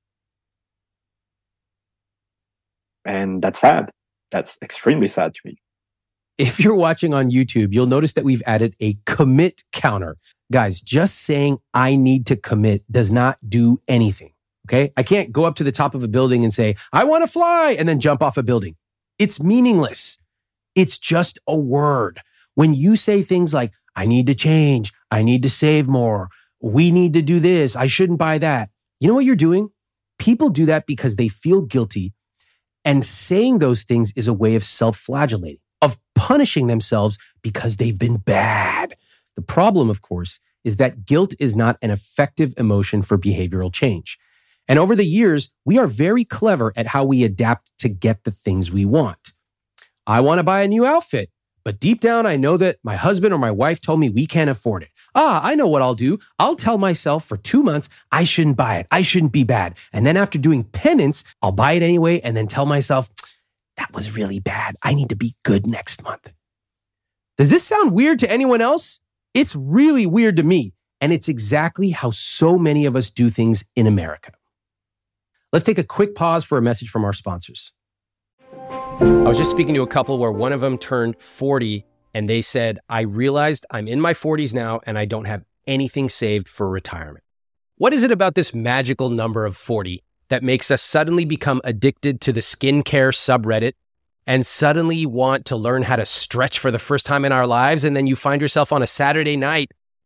[SPEAKER 2] And that's sad. That's extremely sad to me.
[SPEAKER 1] If you're watching on YouTube, you'll notice that we've added a commit counter. Guys, just saying I need to commit does not do anything. Okay? I can't go up to the top of a building and say, I want to fly, and then jump off a building. It's meaningless. It's just a word. When you say things like, I need to change, I need to save more, we need to do this, I shouldn't buy that. You know what you're doing? People do that because they feel guilty, and saying those things is a way of self-flagellating, of punishing themselves because they've been bad. The problem, of course, is that guilt is not an effective emotion for behavioral change. And over the years, we are very clever at how we adapt to get the things we want. I want to buy a new outfit, but deep down, I know that my husband or my wife told me we can't afford it. Ah, I know what I'll do. I'll tell myself for two months, I shouldn't buy it. I shouldn't be bad. And then after doing penance, I'll buy it anyway and then tell myself, that was really bad. I need to be good next month. Does this sound weird to anyone else? It's really weird to me. And it's exactly how so many of us do things in America. Let's take a quick pause for a message from our sponsors. I was just speaking to a couple where one of them turned forty and they said, I realized I'm in my forties now and I don't have anything saved for retirement. What is it about this magical number of forty that makes us suddenly become addicted to the skincare subreddit and suddenly want to learn how to stretch for the first time in our lives? And then you find yourself on a Saturday night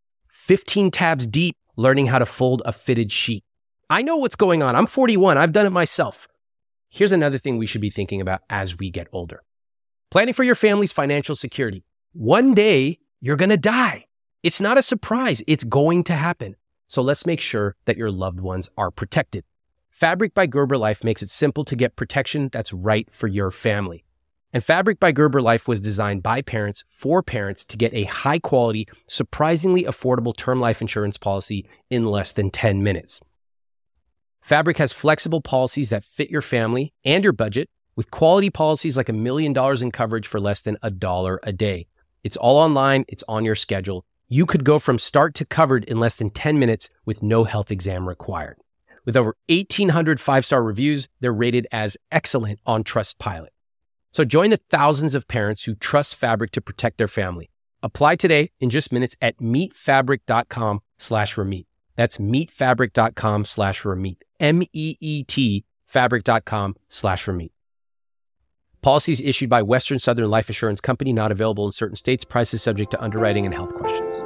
[SPEAKER 1] fifteen tabs deep learning how to fold a fitted sheet. I know what's going on. I'm forty-one. I've done it myself. Here's another thing we should be thinking about as we get older. Planning for your family's financial security. One day, you're going to die. It's not a surprise. It's going to happen. So let's make sure that your loved ones are protected. Fabric by Gerber Life makes it simple to get protection that's right for your family. And Fabric by Gerber Life was designed by parents for parents to get a high quality, surprisingly affordable term life insurance policy in less than ten minutes. Fabric has flexible policies that fit your family and your budget, with quality policies like a million dollars in coverage for less than a dollar a day. It's all online. It's on your schedule. You could go from start to covered in less than ten minutes with no health exam required. With over eighteen hundred five-star reviews, they're rated as excellent on Trustpilot. So join the thousands of parents who trust Fabric to protect their family. Apply today in just minutes at meetfabric.com slash Ramit. That's meetfabric.com slash Ramit. M E E T fabric.com slash Ramit. Policies issued by Western Southern Life Assurance Company, not available in certain states. Prices subject to underwriting and health questions.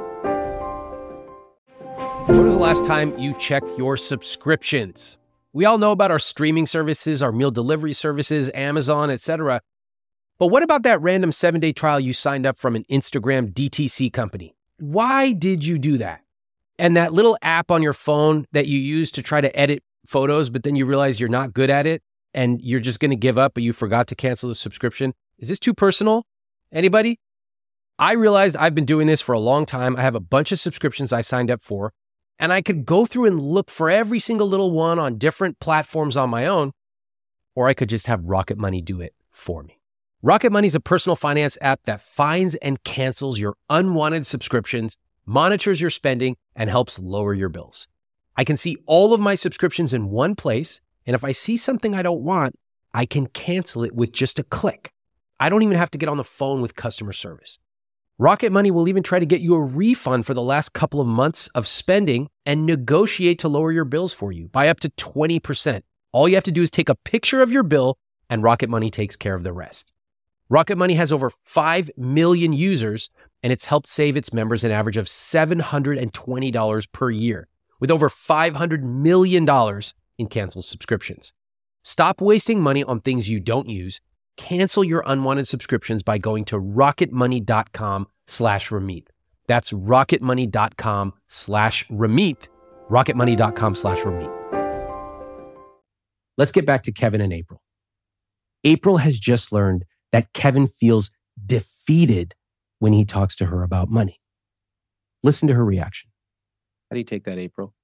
[SPEAKER 1] When was the last time you checked your subscriptions? We all know about our streaming services, our meal delivery services, Amazon, et cetera. But what about that random seven-day trial you signed up from an Instagram D T C company? Why did you do that? And that little app on your phone that you use to try to edit photos, but then you realize you're not good at it and you're just going to give up, but you forgot to cancel the subscription. Is this too personal? Anybody? I realized I've been doing this for a long time. I have a bunch of subscriptions I signed up for, and I could go through and look for every single little one on different platforms on my own, or I could just have Rocket Money do it for me. Rocket Money is a personal finance app that finds and cancels your unwanted subscriptions, monitors your spending, and helps lower your bills. I can see all of my subscriptions in one place, and if I see something I don't want, I can cancel it with just a click. I don't even have to get on the phone with customer service. Rocket Money will even try to get you a refund for the last couple of months of spending and negotiate to lower your bills for you by up to twenty percent. All you have to do is take a picture of your bill, and Rocket Money takes care of the rest. Rocket Money has over five million users, and it's helped save its members an average of seven hundred twenty dollars per year, with over five hundred million dollars in canceled subscriptions. Stop wasting money on things you don't use. Cancel your unwanted subscriptions by going to rocketmoney.com slash Ramit. That's rocketmoney.com slash Ramit. rocketmoney.com slash Ramit. Let's get back to Kevin and April. April has just learned that Kevin feels defeated when he talks to her about money. Listen to her reaction.
[SPEAKER 4] How do you take that, April?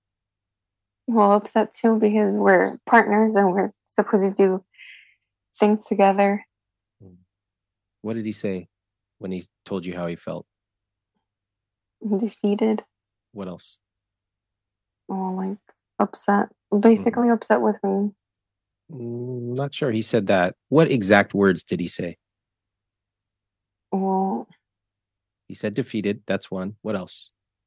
[SPEAKER 3] Well, upset too, because we're partners and we're supposed to do things together.
[SPEAKER 4] What did he say when he told you how he felt?
[SPEAKER 3] Defeated.
[SPEAKER 4] What else?
[SPEAKER 3] Oh, like upset. Basically mm. upset with me.
[SPEAKER 4] Mm, not sure he said that. What exact words did he say?
[SPEAKER 3] Well,
[SPEAKER 4] he said defeated. That's one. What else?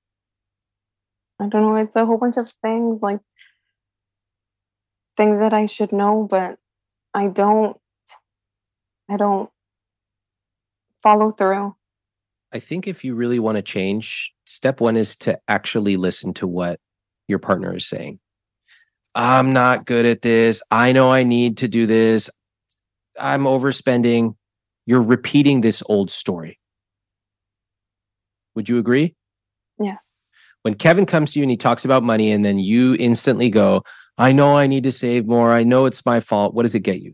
[SPEAKER 3] I don't know. It's a whole bunch of things, like things that I should know, but I don't. I don't follow through.
[SPEAKER 4] I think if you really want to change, step one is to actually listen to what your partner is saying. I'm not good at this. I know I need to do this. I'm overspending. You're repeating this old story. Would you agree?
[SPEAKER 3] Yes.
[SPEAKER 4] When Kevin comes to you and he talks about money and then you instantly go, I know I need to save more. I know it's my fault. What does it get you?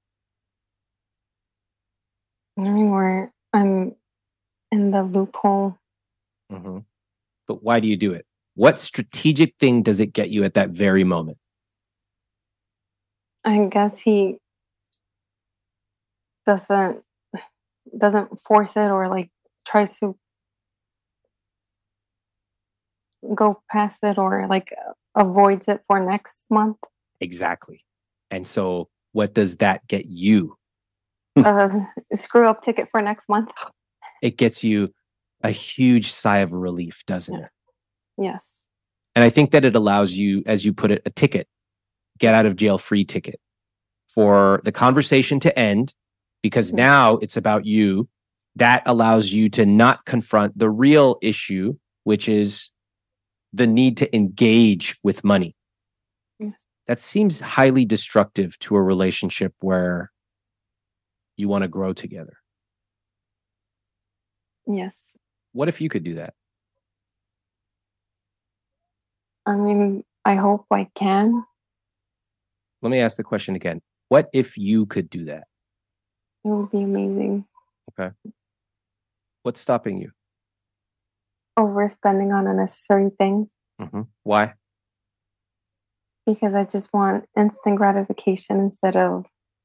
[SPEAKER 3] I mean, where I'm in the loophole.
[SPEAKER 4] Mm-hmm. But why do you do it? What strategic thing does it get you at that very moment?
[SPEAKER 3] I guess he doesn't doesn't force it or like tries to go past it or like avoids it for next month.
[SPEAKER 4] Exactly. And so what does that get you?
[SPEAKER 3] Uh, screw up ticket for next month.
[SPEAKER 4] It gets you a huge sigh of relief, doesn't
[SPEAKER 3] yeah.
[SPEAKER 4] it?
[SPEAKER 3] Yes.
[SPEAKER 4] And I think that it allows you, as you put it, a ticket, get out of jail free ticket for the conversation to end, because mm-hmm. now it's about you. That allows you to not confront the real issue, which is the need to engage with money.
[SPEAKER 3] Yes.
[SPEAKER 4] That seems highly destructive to a relationship where you want to grow together.
[SPEAKER 3] Yes.
[SPEAKER 4] What if you could do that?
[SPEAKER 3] I mean, I hope I can.
[SPEAKER 4] Let me ask the question again. What if you could do that?
[SPEAKER 3] It would be amazing.
[SPEAKER 4] Okay. What's stopping you?
[SPEAKER 3] Overspending on unnecessary things
[SPEAKER 4] Mm-hmm. Why?
[SPEAKER 3] because I just want instant gratification instead of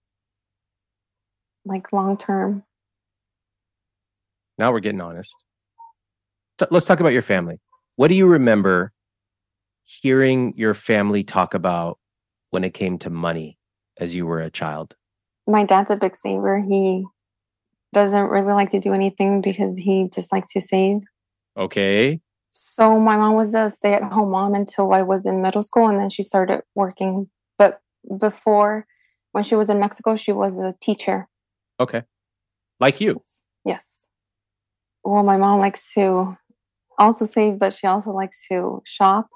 [SPEAKER 3] like long term.
[SPEAKER 4] Now we're getting honest. So let's talk about your family. What do you remember hearing your family talk about when it came to money as you were a child?
[SPEAKER 3] My dad's a big saver. He doesn't really like to do anything because he just likes to save.
[SPEAKER 4] Okay.
[SPEAKER 3] So my mom was a stay-at-home mom until I was in middle school, and then she started working. But before, when she was in Mexico, she was a teacher.
[SPEAKER 4] Okay. Like you.
[SPEAKER 3] Yes. Well, my mom likes to also save, but she also likes to shop.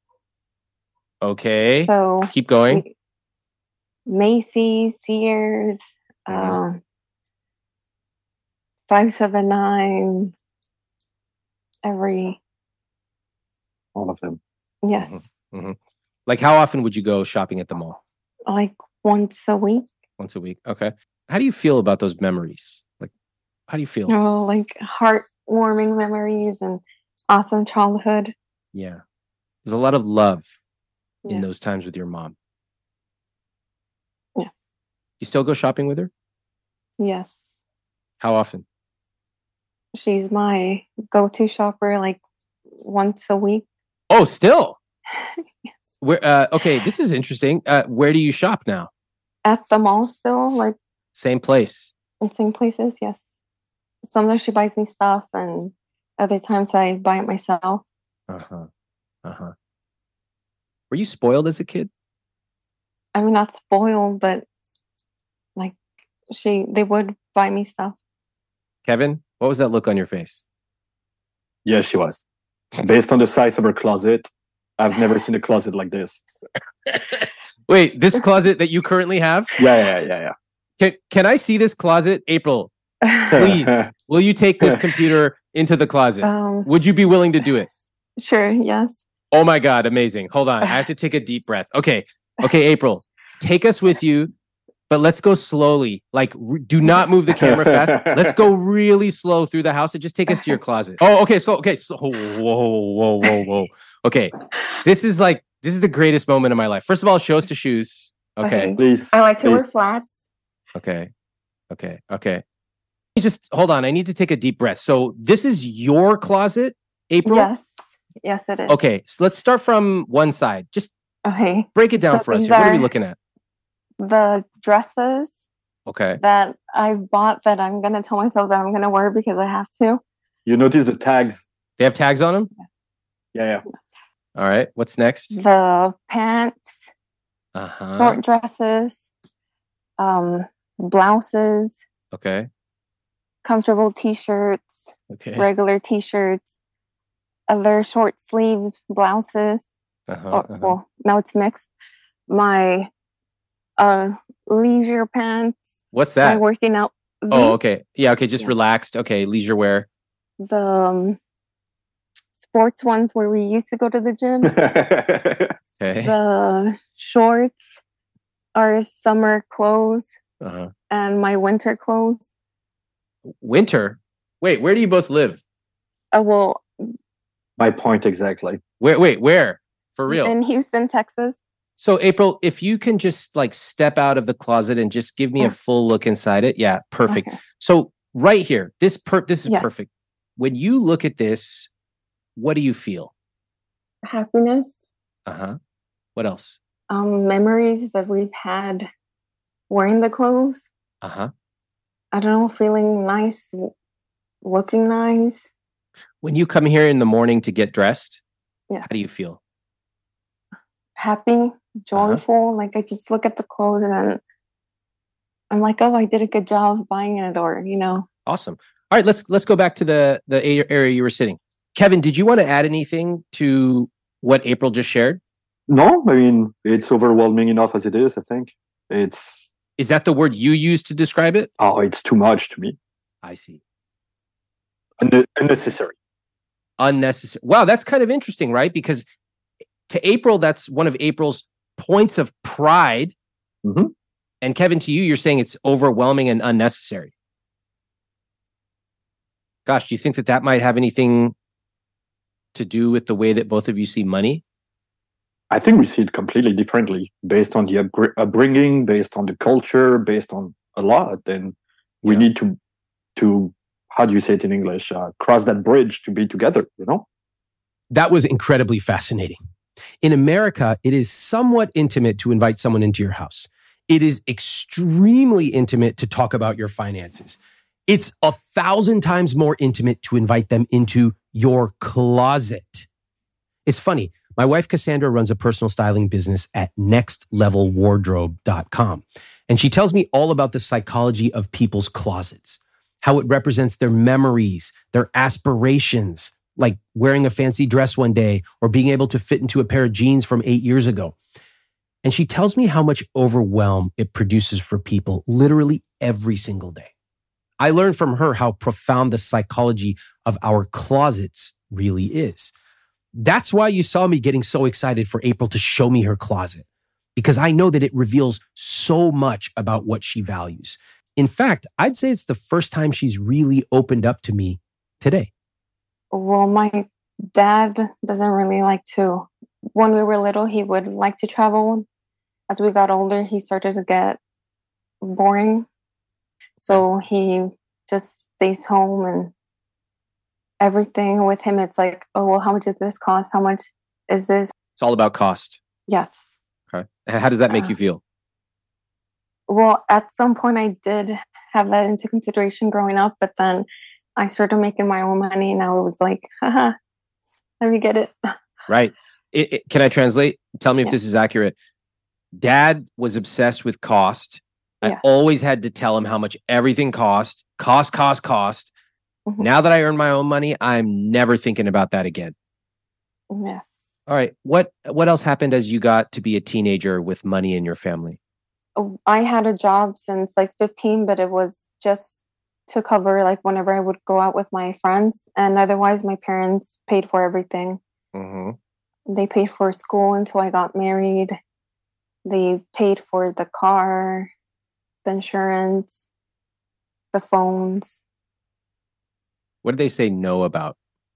[SPEAKER 4] Okay.
[SPEAKER 3] So
[SPEAKER 4] Keep going.
[SPEAKER 3] we- Macy's, Sears,
[SPEAKER 4] Mhm.
[SPEAKER 3] um, five seven nine, every
[SPEAKER 2] All of them.
[SPEAKER 3] yes,
[SPEAKER 4] hmm Like how often would you go shopping at the mall?
[SPEAKER 3] like once a week.
[SPEAKER 4] Once a week. Okay. How do you feel about those memories? Like, how do you feel?
[SPEAKER 3] You know, like heartwarming memories and awesome childhood.
[SPEAKER 4] Yeah. There's a lot of love in
[SPEAKER 3] Yes.
[SPEAKER 4] those times with your mom.
[SPEAKER 3] Yeah.
[SPEAKER 4] You still go shopping with her?
[SPEAKER 3] Yes.
[SPEAKER 4] How often?
[SPEAKER 3] She's my go-to shopper like once a week.
[SPEAKER 4] Oh, still? Where? Uh, okay, this is interesting. Uh, where do you shop now?
[SPEAKER 3] At the mall still, like
[SPEAKER 4] Same place.
[SPEAKER 3] in same places, yes. Sometimes she buys me stuff and other times I buy it myself.
[SPEAKER 4] Uh-huh. Uh-huh. Were you spoiled as a kid?
[SPEAKER 3] I mean, not spoiled, but like she, they would buy me stuff.
[SPEAKER 4] Kevin, what was that look on your face?
[SPEAKER 2] Yes, she was. Based on the size of her closet, I've never seen a closet like this.
[SPEAKER 4] Wait, this closet that you currently have?
[SPEAKER 2] Yeah, yeah, yeah, yeah.
[SPEAKER 4] Can can I see this closet? April, please, will you take this computer into the closet?
[SPEAKER 3] um,
[SPEAKER 4] Would you be willing to do it?
[SPEAKER 3] sure, yes.
[SPEAKER 4] Oh my God, amazing. Hold on. I have to take a deep breath. Okay. Okay, April, take us with you, but let's go slowly. Like, r- do not move the camera fast. Let's go really slow through the house and just take us to your closet. Oh, okay. So, okay. So, whoa, whoa, whoa, whoa. Okay. This is like, this is the greatest moment of my life. First of all, show us the shoes. Okay.
[SPEAKER 3] Okay.
[SPEAKER 2] Please.
[SPEAKER 3] I like to wear
[SPEAKER 2] please.
[SPEAKER 3] flats.
[SPEAKER 4] Okay. Okay. Okay. You just hold on. I need to take a deep breath. So, this is your closet, April?
[SPEAKER 3] Yes. Yes, it is.
[SPEAKER 4] Okay. So, let's start from one side. Just
[SPEAKER 3] Okay.
[SPEAKER 4] break it down
[SPEAKER 3] So
[SPEAKER 4] for us.
[SPEAKER 3] these
[SPEAKER 4] Here. What are we
[SPEAKER 3] are-
[SPEAKER 4] looking at?
[SPEAKER 3] The dresses
[SPEAKER 4] Okay.
[SPEAKER 3] that I've bought that I'm going to tell myself that I'm going to wear because I have to.
[SPEAKER 2] You notice the tags?
[SPEAKER 4] They have tags on them?
[SPEAKER 2] Yeah, yeah.
[SPEAKER 4] All right. What's next?
[SPEAKER 3] The pants,
[SPEAKER 4] Uh-huh.
[SPEAKER 3] short dresses, um, blouses,
[SPEAKER 4] Okay.
[SPEAKER 3] comfortable t-shirts,
[SPEAKER 4] Okay.
[SPEAKER 3] regular t-shirts, other short sleeves blouses.
[SPEAKER 4] Uh-huh.
[SPEAKER 3] Oh,
[SPEAKER 4] uh-huh.
[SPEAKER 3] well, now it's mixed. My uh leisure pants,
[SPEAKER 4] What's
[SPEAKER 3] my
[SPEAKER 4] that?
[SPEAKER 3] working out.
[SPEAKER 4] Oh,
[SPEAKER 3] these,
[SPEAKER 4] okay. Yeah, okay. Just
[SPEAKER 3] Yes.
[SPEAKER 4] relaxed. Okay. Leisure wear.
[SPEAKER 3] The um, sports ones where we used to go to the gym.
[SPEAKER 4] Okay.
[SPEAKER 3] The shorts are summer clothes
[SPEAKER 4] Uh-huh.
[SPEAKER 3] and my winter clothes.
[SPEAKER 4] Winter. Wait, where do you both live?
[SPEAKER 3] Uh, well,
[SPEAKER 2] My point exactly.
[SPEAKER 4] Wait, wait, where? For real.
[SPEAKER 3] in Houston, Texas.
[SPEAKER 4] So, April, if you can just like step out of the closet and just give me a
[SPEAKER 3] Yeah.
[SPEAKER 4] full look inside it. Yeah, perfect.
[SPEAKER 3] Okay.
[SPEAKER 4] So, right here, this per this is
[SPEAKER 3] Yes.
[SPEAKER 4] perfect. When you look at this, what do you feel?
[SPEAKER 3] Happiness,
[SPEAKER 4] Uh-huh. What else?
[SPEAKER 3] um, memories that we've had wearing the clothes.
[SPEAKER 4] Uh-huh.
[SPEAKER 3] I don't know, feeling nice, w- looking nice.
[SPEAKER 4] When you come here in the morning to get dressed,
[SPEAKER 3] Yes.
[SPEAKER 4] how do you feel?
[SPEAKER 3] Happy, joyful. Like I just look at the clothes and then I'm like, oh, I did a good job buying it, or you know.
[SPEAKER 4] Awesome. All right, let's let's go back to the the a- area you were sitting. Kevin, did you want to add anything to what April just shared?
[SPEAKER 2] No, I mean, it's overwhelming enough as it is, I think. It's...
[SPEAKER 4] Is that the word you use to describe it?
[SPEAKER 2] Oh, it's too much to me.
[SPEAKER 4] I see.
[SPEAKER 2] Un- unnecessary.
[SPEAKER 4] Unnecessary. Wow, that's kind of interesting, right? Because to April, that's one of April's points of pride.
[SPEAKER 2] Mm-hmm.
[SPEAKER 4] And Kevin, to you, you're saying it's overwhelming and unnecessary. Gosh, do you think that that might have anything to do with the way that both of you see money?
[SPEAKER 2] I think we see it completely differently based on the upgr- upbringing, based on the culture, based on a lot. And we
[SPEAKER 4] Yeah.
[SPEAKER 2] need to, to, how do you say it in English? Uh, cross that bridge to be together, you know?
[SPEAKER 1] That was incredibly fascinating. In America, it is somewhat intimate to invite someone into your house. It is extremely intimate to talk about your finances. It's a thousand times more intimate to invite them into your closet. It's funny. My wife, Cassandra, runs a personal styling business at next level wardrobe dot com. And she tells me all about the psychology of people's closets, how it represents their memories, their aspirations, like wearing a fancy dress one day or being able to fit into a pair of jeans from eight years ago. And she tells me how much overwhelm it produces for people literally every single day. I learned from her how profound the psychology of our closets really is. That's why you saw me getting so excited for April to show me her closet, because I know that it reveals so much about what she values. In fact, I'd say it's the first time she's really opened up to me today.
[SPEAKER 3] Well, my dad doesn't really like to. When we were little, he would like to travel. As we got older, he started to get boring. So he just stays home, and everything with him, it's like, oh, well, how much does this cost? How much is this?
[SPEAKER 4] It's all about cost.
[SPEAKER 3] Yes.
[SPEAKER 4] Okay. How does that make
[SPEAKER 3] Uh,
[SPEAKER 4] you feel?
[SPEAKER 3] Well, at some point, I did have that into consideration growing up, but then I started making my own money. Now it was like, haha, let me get it.
[SPEAKER 4] Right. It, it, can I translate? Tell me if
[SPEAKER 3] Yeah.
[SPEAKER 4] this is accurate. Dad was obsessed with cost. I
[SPEAKER 3] Yeah.
[SPEAKER 4] always had to tell him how much everything cost. Cost, cost, cost.
[SPEAKER 3] Mhm.
[SPEAKER 4] Now that I earn my own money, I'm never thinking about that again.
[SPEAKER 3] Yes.
[SPEAKER 4] All right. What what else happened as you got to be a teenager with money in your family?
[SPEAKER 3] Oh, I had a job since like fifteen, but it was just to cover like whenever I would go out with my friends. And otherwise, my parents paid for everything.
[SPEAKER 4] Mm-hmm.
[SPEAKER 3] They paid for school until I got married. They paid for the car, the insurance, the phones.
[SPEAKER 4] What did they say no about?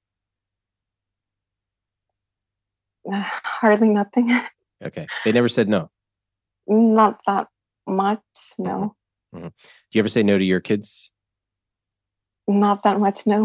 [SPEAKER 3] Hardly nothing.
[SPEAKER 4] Okay. They never said no.
[SPEAKER 3] Not that much, no.
[SPEAKER 4] Mm-hmm. Do you ever say no to your kids?
[SPEAKER 3] Not that much, no.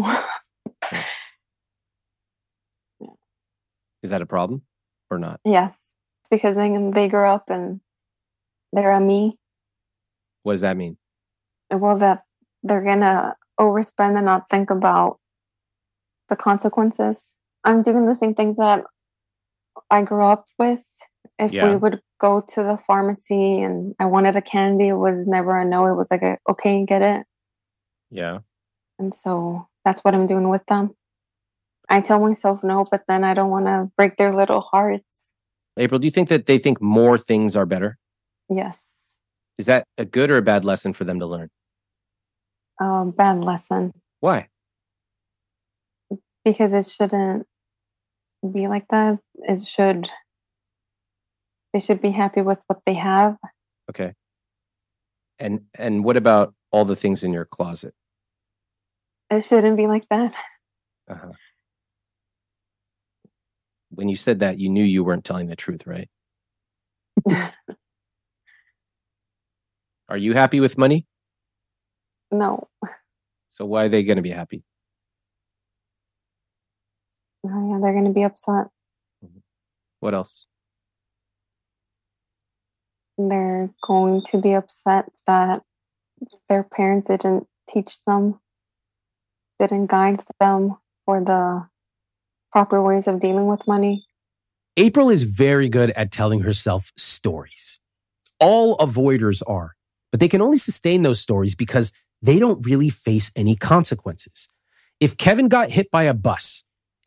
[SPEAKER 4] Is that a problem or not?
[SPEAKER 3] Yes. It's because they, they grew up and they're a me.
[SPEAKER 4] What does that mean?
[SPEAKER 3] Well, that they're gonna overspend and not think about the consequences. I'm doing the same things that I grew up with. If
[SPEAKER 4] Yeah.
[SPEAKER 3] we would go to the pharmacy and I wanted a candy, it was never a no. It was like, a, okay, get it.
[SPEAKER 4] Yeah.
[SPEAKER 3] And so that's what I'm doing with them. I tell myself no, but then I don't want to break their little hearts.
[SPEAKER 4] April, do you think that they think more things are better?
[SPEAKER 3] Yes.
[SPEAKER 4] Is that a good or a bad lesson for them to learn?
[SPEAKER 3] Um, bad lesson.
[SPEAKER 4] Why?
[SPEAKER 3] Because it shouldn't be like that. It should, they should be happy with what they have.
[SPEAKER 4] Okay. And and what about all the things in your closet?
[SPEAKER 3] It shouldn't be like that.
[SPEAKER 4] Uh-huh. When you said that, you knew you weren't telling the truth, right? Are you happy with money?
[SPEAKER 3] No.
[SPEAKER 4] So why are they going to be happy?
[SPEAKER 3] Oh, yeah, they're going to be upset.
[SPEAKER 4] What else?
[SPEAKER 3] They're going to be upset that their parents didn't teach them, didn't guide them for the proper ways of dealing with money.
[SPEAKER 1] April is very good at telling herself stories. All avoiders are, but they can only sustain those stories because they don't really face any consequences. If Kevin got hit by a bus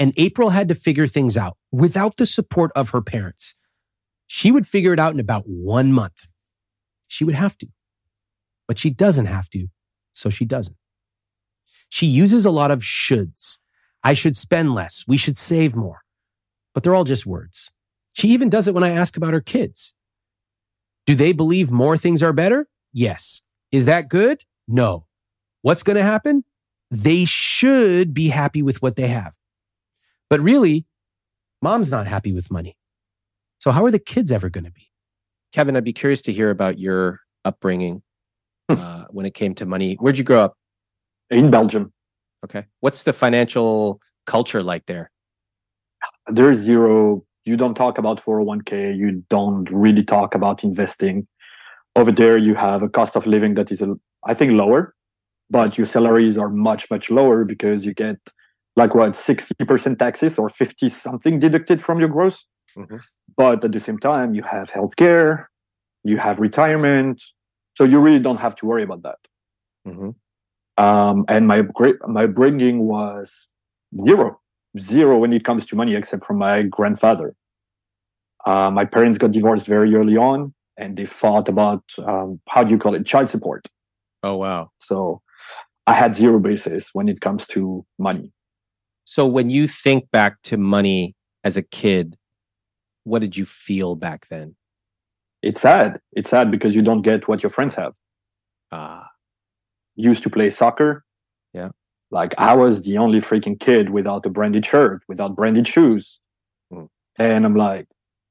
[SPEAKER 1] and April had to figure things out without the support of her parents. She would figure it out in about one month. She would have to, but she doesn't have to, so she doesn't. She uses a lot of shoulds. I should spend less. We should save more. But they're all just words. She even does it when I ask about her kids. Do they believe more things are better? Yes. Is that good? No. What's going to happen? They should be happy with what they have. But really, mom's not happy with money. So how are the kids ever going to be?
[SPEAKER 4] Kevin, I'd be curious to hear about your upbringing uh, when it came to money. Where'd you grow up?
[SPEAKER 2] In Belgium.
[SPEAKER 4] Okay. What's the financial culture like there?
[SPEAKER 2] There's zero. You don't talk about four oh one k. You don't really talk about investing. Over there, you have a cost of living that is, I think, lower, but your salaries are much, much lower because you get like what, sixty percent taxes or fifty something deducted from your gross. Mm-hmm. But at the same time, you have healthcare, you have retirement. So you really don't have to worry about that. Mm-hmm. Um, and my my bringing was zero, zero when it comes to money, except from my grandfather. Uh, my parents got divorced very early on, and they fought about um, how do you call it, child support.
[SPEAKER 4] Oh wow!
[SPEAKER 2] So I had zero basis when it comes to money.
[SPEAKER 4] So when you think back to money as a kid, what did you feel back then?
[SPEAKER 2] It's sad. It's sad because you don't get what your friends have.
[SPEAKER 4] Ah.
[SPEAKER 2] Used to play soccer.
[SPEAKER 4] Yeah.
[SPEAKER 2] Like I was the only freaking kid without a branded shirt, without branded shoes. Mm. And I'm like,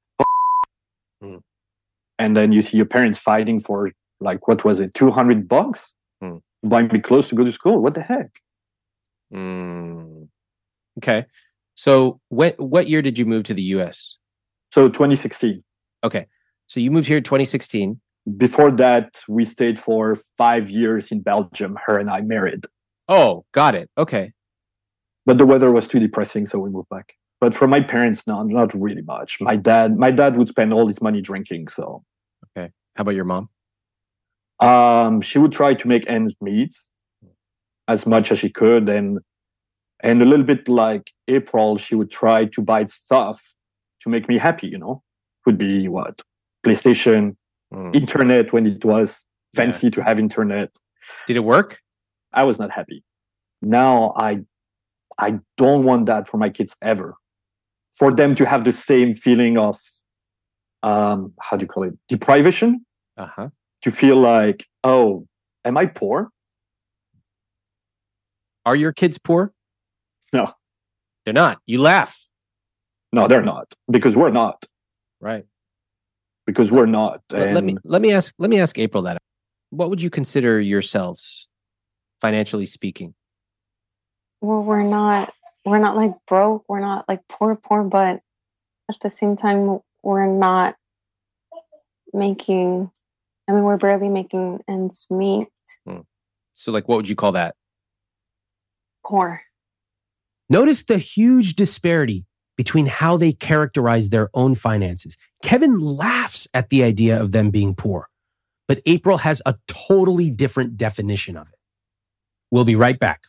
[SPEAKER 2] mm. And then you see your parents fighting for like, what was it? two hundred bucks mm. buying me clothes to go to school. What the heck?
[SPEAKER 4] Mm. Okay. So what, what year did you move to the U S?
[SPEAKER 2] So twenty sixteen.
[SPEAKER 4] Okay. So you moved here in twenty sixteen.
[SPEAKER 2] Before that, we stayed for five years in Belgium. Her and I married.
[SPEAKER 4] Oh, got it. Okay.
[SPEAKER 2] But the weather was too depressing, so we moved back. But for my parents, no, not really much. My dad, my dad would spend all his money drinking. So.
[SPEAKER 4] Okay. How about your mom?
[SPEAKER 2] Um, she would try to make ends meet as much as she could, and and a little bit like April, she would try to buy stuff to make me happy. You know, could be what, PlayStation. Mm. Internet when it was fancy yeah. to have internet.
[SPEAKER 4] Did it work?
[SPEAKER 2] I was not happy. Now I I don't want that for my kids ever. For them to have the same feeling of um how do you call it? Deprivation.
[SPEAKER 4] Uh-huh.
[SPEAKER 2] To feel like, oh, am I poor?
[SPEAKER 4] Are your kids poor?
[SPEAKER 2] No.
[SPEAKER 4] They're not. You laugh.
[SPEAKER 2] No, they're not. Because we're not.
[SPEAKER 4] Right.
[SPEAKER 2] Because we're not.
[SPEAKER 4] And let me let me ask let me ask April that. What would you consider yourselves, financially speaking?
[SPEAKER 3] Well, we're not we're not like broke. We're not like poor, poor, but at the same time, we're not making. I mean, we're barely making ends meet.
[SPEAKER 4] Hmm. So, like, what would you call that?
[SPEAKER 3] Poor.
[SPEAKER 1] Notice the huge disparity between how they characterize their own finances. Kevin laughs at the idea of them being poor, but April has a totally different definition of it. We'll be right back.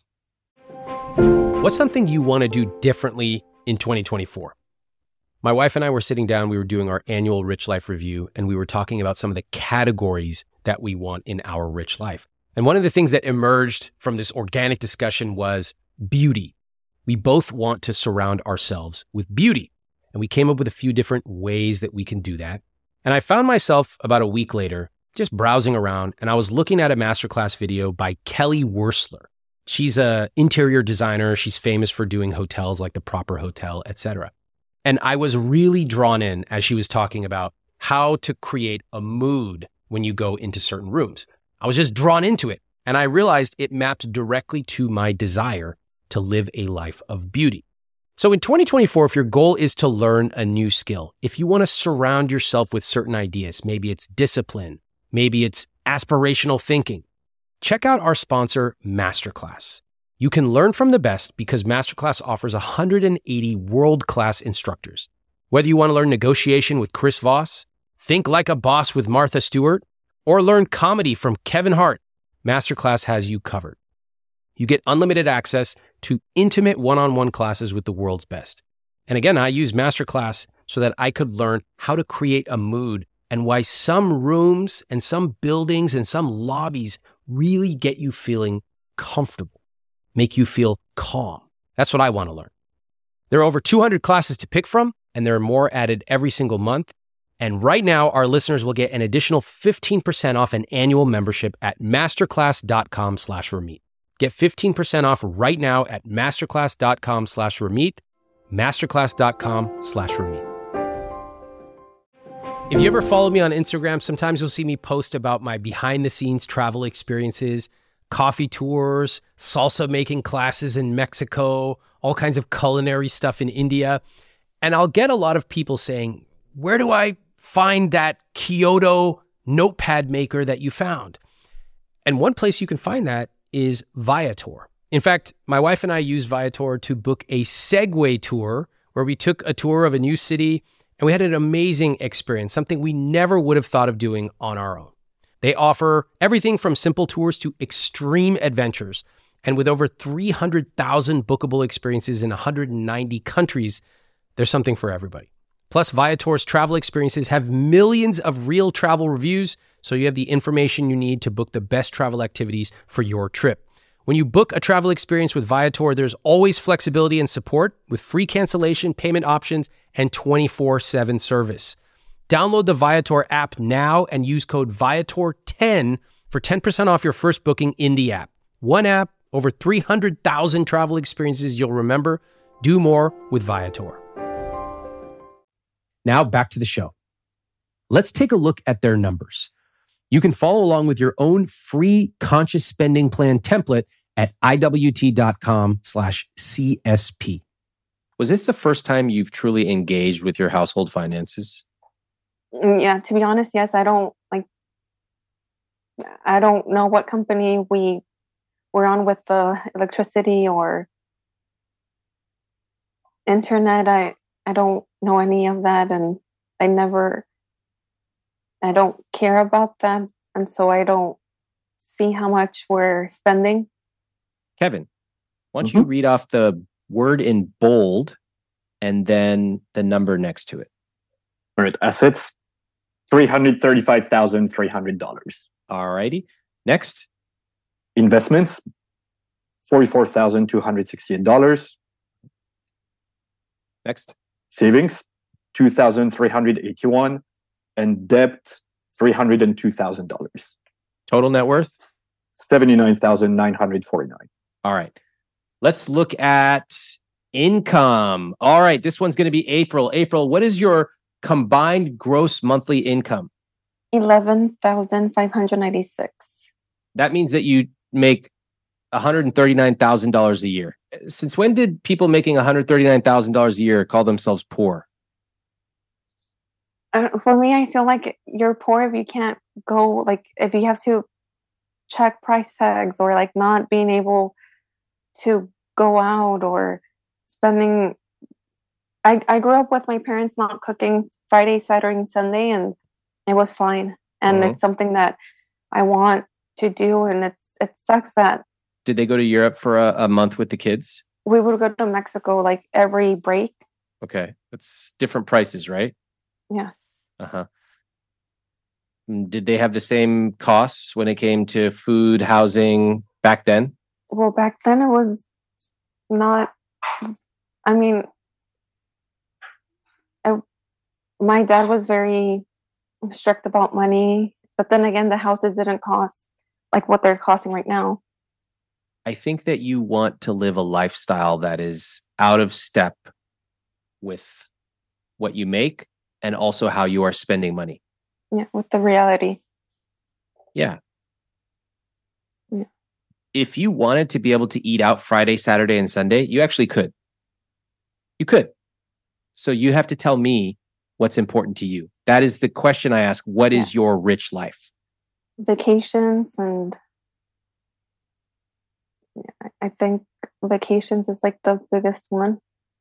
[SPEAKER 1] What's something you want to do differently in twenty twenty-four? My wife and I were sitting down, we were doing our annual Rich Life review, and we were talking about some of the categories that we want in our rich life. And one of the things that emerged from this organic discussion was beauty. We both want to surround ourselves with beauty. And we came up with a few different ways that we can do that. And I found myself about a week later, just browsing around, and I was looking at a masterclass video by Kelly Wearstler. She's an interior designer. She's famous for doing hotels like the Proper Hotel, et cetera. And I was really drawn in as she was talking about how to create a mood when you go into certain rooms. I was just drawn into it. And I realized it mapped directly to my desire to live a life of beauty. So in twenty twenty-four, if your goal is to learn a new skill, if you want to surround yourself with certain ideas, maybe it's discipline, maybe it's aspirational thinking, check out our sponsor, Masterclass. You can learn from the best because Masterclass offers one hundred eighty world-class instructors. Whether you want to learn negotiation with Chris Voss, think like a boss with Martha Stewart, or learn comedy from Kevin Hart, Masterclass has you covered. You get unlimited access to intimate one-on-one classes with the world's best. And again, I use Masterclass so that I could learn how to create a mood and why some rooms and some buildings and some lobbies really get you feeling comfortable, make you feel calm. That's what I want to learn. There are over two hundred classes to pick from, and there are more added every single month. And right now, our listeners will get an additional fifteen percent off an annual membership at masterclass.com slash Ramit. Get fifteen percent off right now at masterclass.com slash Ramit, masterclass.com slash Ramit. If you ever follow me on Instagram, sometimes you'll see me post about my behind-the-scenes travel experiences, coffee tours, salsa making classes in Mexico, all kinds of culinary stuff in India. And I'll get a lot of people saying, where do I find that Kyoto notepad maker that you found? And one place you can find that is Viator. In fact, my wife and I used Viator to book a Segway tour where we took a tour of a new city and we had an amazing experience, something we never would have thought of doing on our own. They offer everything from simple tours to extreme adventures. And with over three hundred thousand bookable experiences in one hundred ninety countries, there's something for everybody. Plus, Viator's travel experiences have millions of real travel reviews, so you have the information you need to book the best travel activities for your trip. When you book a travel experience with Viator, there's always flexibility and support with free cancellation, payment options, and twenty-four seven service. Download the Viator app now and use code Viator ten for ten percent off your first booking in the app. One app, over three hundred thousand travel experiences you'll remember. Do more with Viator. Now back to the show. Let's take a look at their numbers. You can follow along with your own free conscious spending plan template at iwt.com slash CSP.
[SPEAKER 4] Was this the first time you've truly engaged with your household finances?
[SPEAKER 3] Yeah, to be honest, yes. I don't like, I don't know what company we were on with the electricity or internet. I, I don't know any of that. And I never, I don't care about that. And so I don't see how much we're spending.
[SPEAKER 4] Kevin, why don't
[SPEAKER 2] Mm-hmm.
[SPEAKER 4] you read off the word in bold and then the number next to it?
[SPEAKER 2] All right, assets, three hundred thirty-five thousand three hundred dollars.
[SPEAKER 4] All righty. Next.
[SPEAKER 2] Investments, forty-four thousand two hundred sixty-eight dollars.
[SPEAKER 4] Next.
[SPEAKER 2] Savings, two thousand three hundred eighty-one dollars. And debt, three hundred two thousand dollars.
[SPEAKER 4] Total net worth?
[SPEAKER 2] seventy-nine thousand nine hundred forty-nine dollars.
[SPEAKER 4] All right. Let's look at income. All right. This one's going to be April. April, what is your combined gross monthly income?
[SPEAKER 3] eleven thousand five hundred ninety-six.
[SPEAKER 4] That means that you make one hundred thirty-nine thousand dollars a year. Since when did people making one hundred thirty-nine thousand dollars a year call themselves poor?
[SPEAKER 3] Uh, for me, I feel like you're poor if you can't go, like, if you have to check price tags or like not being able to go out or spending. I, I grew up with my parents not cooking Friday, Saturday, and Sunday, and it was fine. And
[SPEAKER 4] Mhm.
[SPEAKER 3] it's something that I want to do. And it's it sucks that
[SPEAKER 4] Did they go to Europe for a, a month with the kids?
[SPEAKER 3] we would go to Mexico like every break.
[SPEAKER 4] Okay. It's different prices, right?
[SPEAKER 3] Yes.
[SPEAKER 4] Uh-huh. Mm, Did they have the same costs when it came to food, housing back then?
[SPEAKER 3] Well, back then it was not, I mean, I, my dad was very strict about money, but then again, the houses didn't cost like what they're costing right now.
[SPEAKER 4] I think that you want to live a lifestyle that is out of step with what you make and also how you are spending money.
[SPEAKER 3] Yeah, with the reality.
[SPEAKER 4] Yeah.
[SPEAKER 3] Yeah.
[SPEAKER 4] If you wanted to be able to eat out Friday, Saturday, and Sunday, you actually could. You could. So you have to tell me what's important to you. That is the question I ask. What is
[SPEAKER 3] Yeah.
[SPEAKER 4] your rich life?
[SPEAKER 3] Vacations and yeah, I- I think vacations is like the biggest one.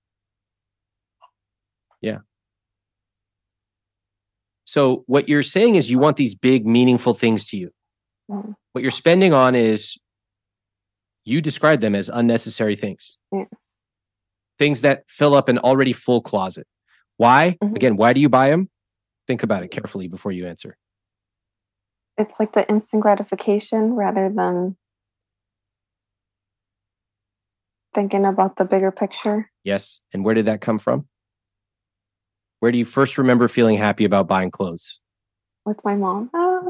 [SPEAKER 4] So what you're saying is you want these big, meaningful things to you.
[SPEAKER 3] Mhm.
[SPEAKER 4] What you're spending on is You describe them as unnecessary things.
[SPEAKER 3] Yes.
[SPEAKER 4] Things that fill up an already full closet. Why?
[SPEAKER 3] Mhm.
[SPEAKER 4] Again, why do you buy them? Think about it carefully before you answer.
[SPEAKER 3] It's like the instant gratification rather than thinking about the bigger picture.
[SPEAKER 4] Yes. And where did that come from? Where do you first remember feeling happy about buying clothes?
[SPEAKER 3] With my mom. Ah.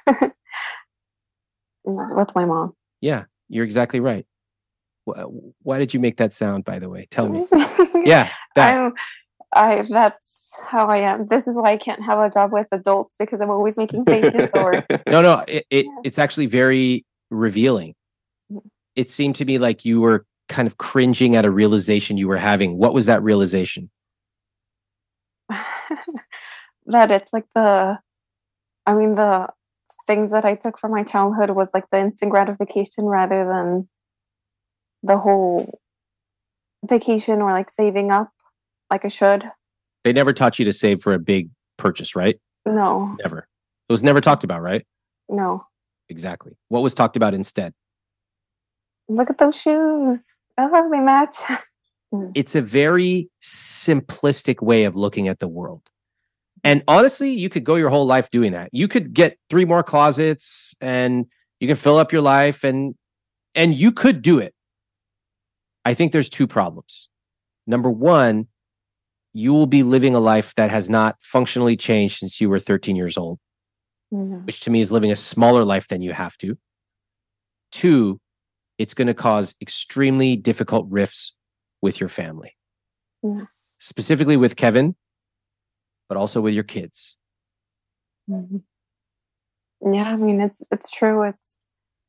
[SPEAKER 3] With my mom.
[SPEAKER 4] Yeah, you're exactly right. Wh- Why did you make that sound, by the way? Tell me. Yeah, that.
[SPEAKER 3] I'm, I that's how I am. This is why I can't have a job with adults because I'm always making faces or
[SPEAKER 4] No, no, it, it
[SPEAKER 3] Yeah.
[SPEAKER 4] it's actually very revealing.
[SPEAKER 3] Mhm.
[SPEAKER 4] It seemed to me like you were kind of cringing at a realization you were having. What was that realization?
[SPEAKER 3] that it's like the I mean the things that I took from my childhood was like the instant gratification rather than the whole vacation or like saving up like I should.
[SPEAKER 4] They never taught you to save for a big purchase, right?
[SPEAKER 3] No,
[SPEAKER 4] Never. It was never talked about, right?
[SPEAKER 3] no.
[SPEAKER 4] Exactly. What was talked about instead?
[SPEAKER 3] Look at those shoes. Oh, they match.
[SPEAKER 4] It's a very simplistic way of looking at the world. And honestly, you could go your whole life doing that. You could get three more closets and you can fill up your life and and you could do it. I think there's two problems. Number one, you will be living a life that has not functionally changed since you were thirteen years old,
[SPEAKER 3] No.
[SPEAKER 4] which to me is living a smaller life than you have to. Two, it's going to cause extremely difficult rifts with your family,
[SPEAKER 3] Yes.
[SPEAKER 4] specifically with Kevin, but also with your kids.
[SPEAKER 3] Mhm. Yeah, I mean it's it's true. It's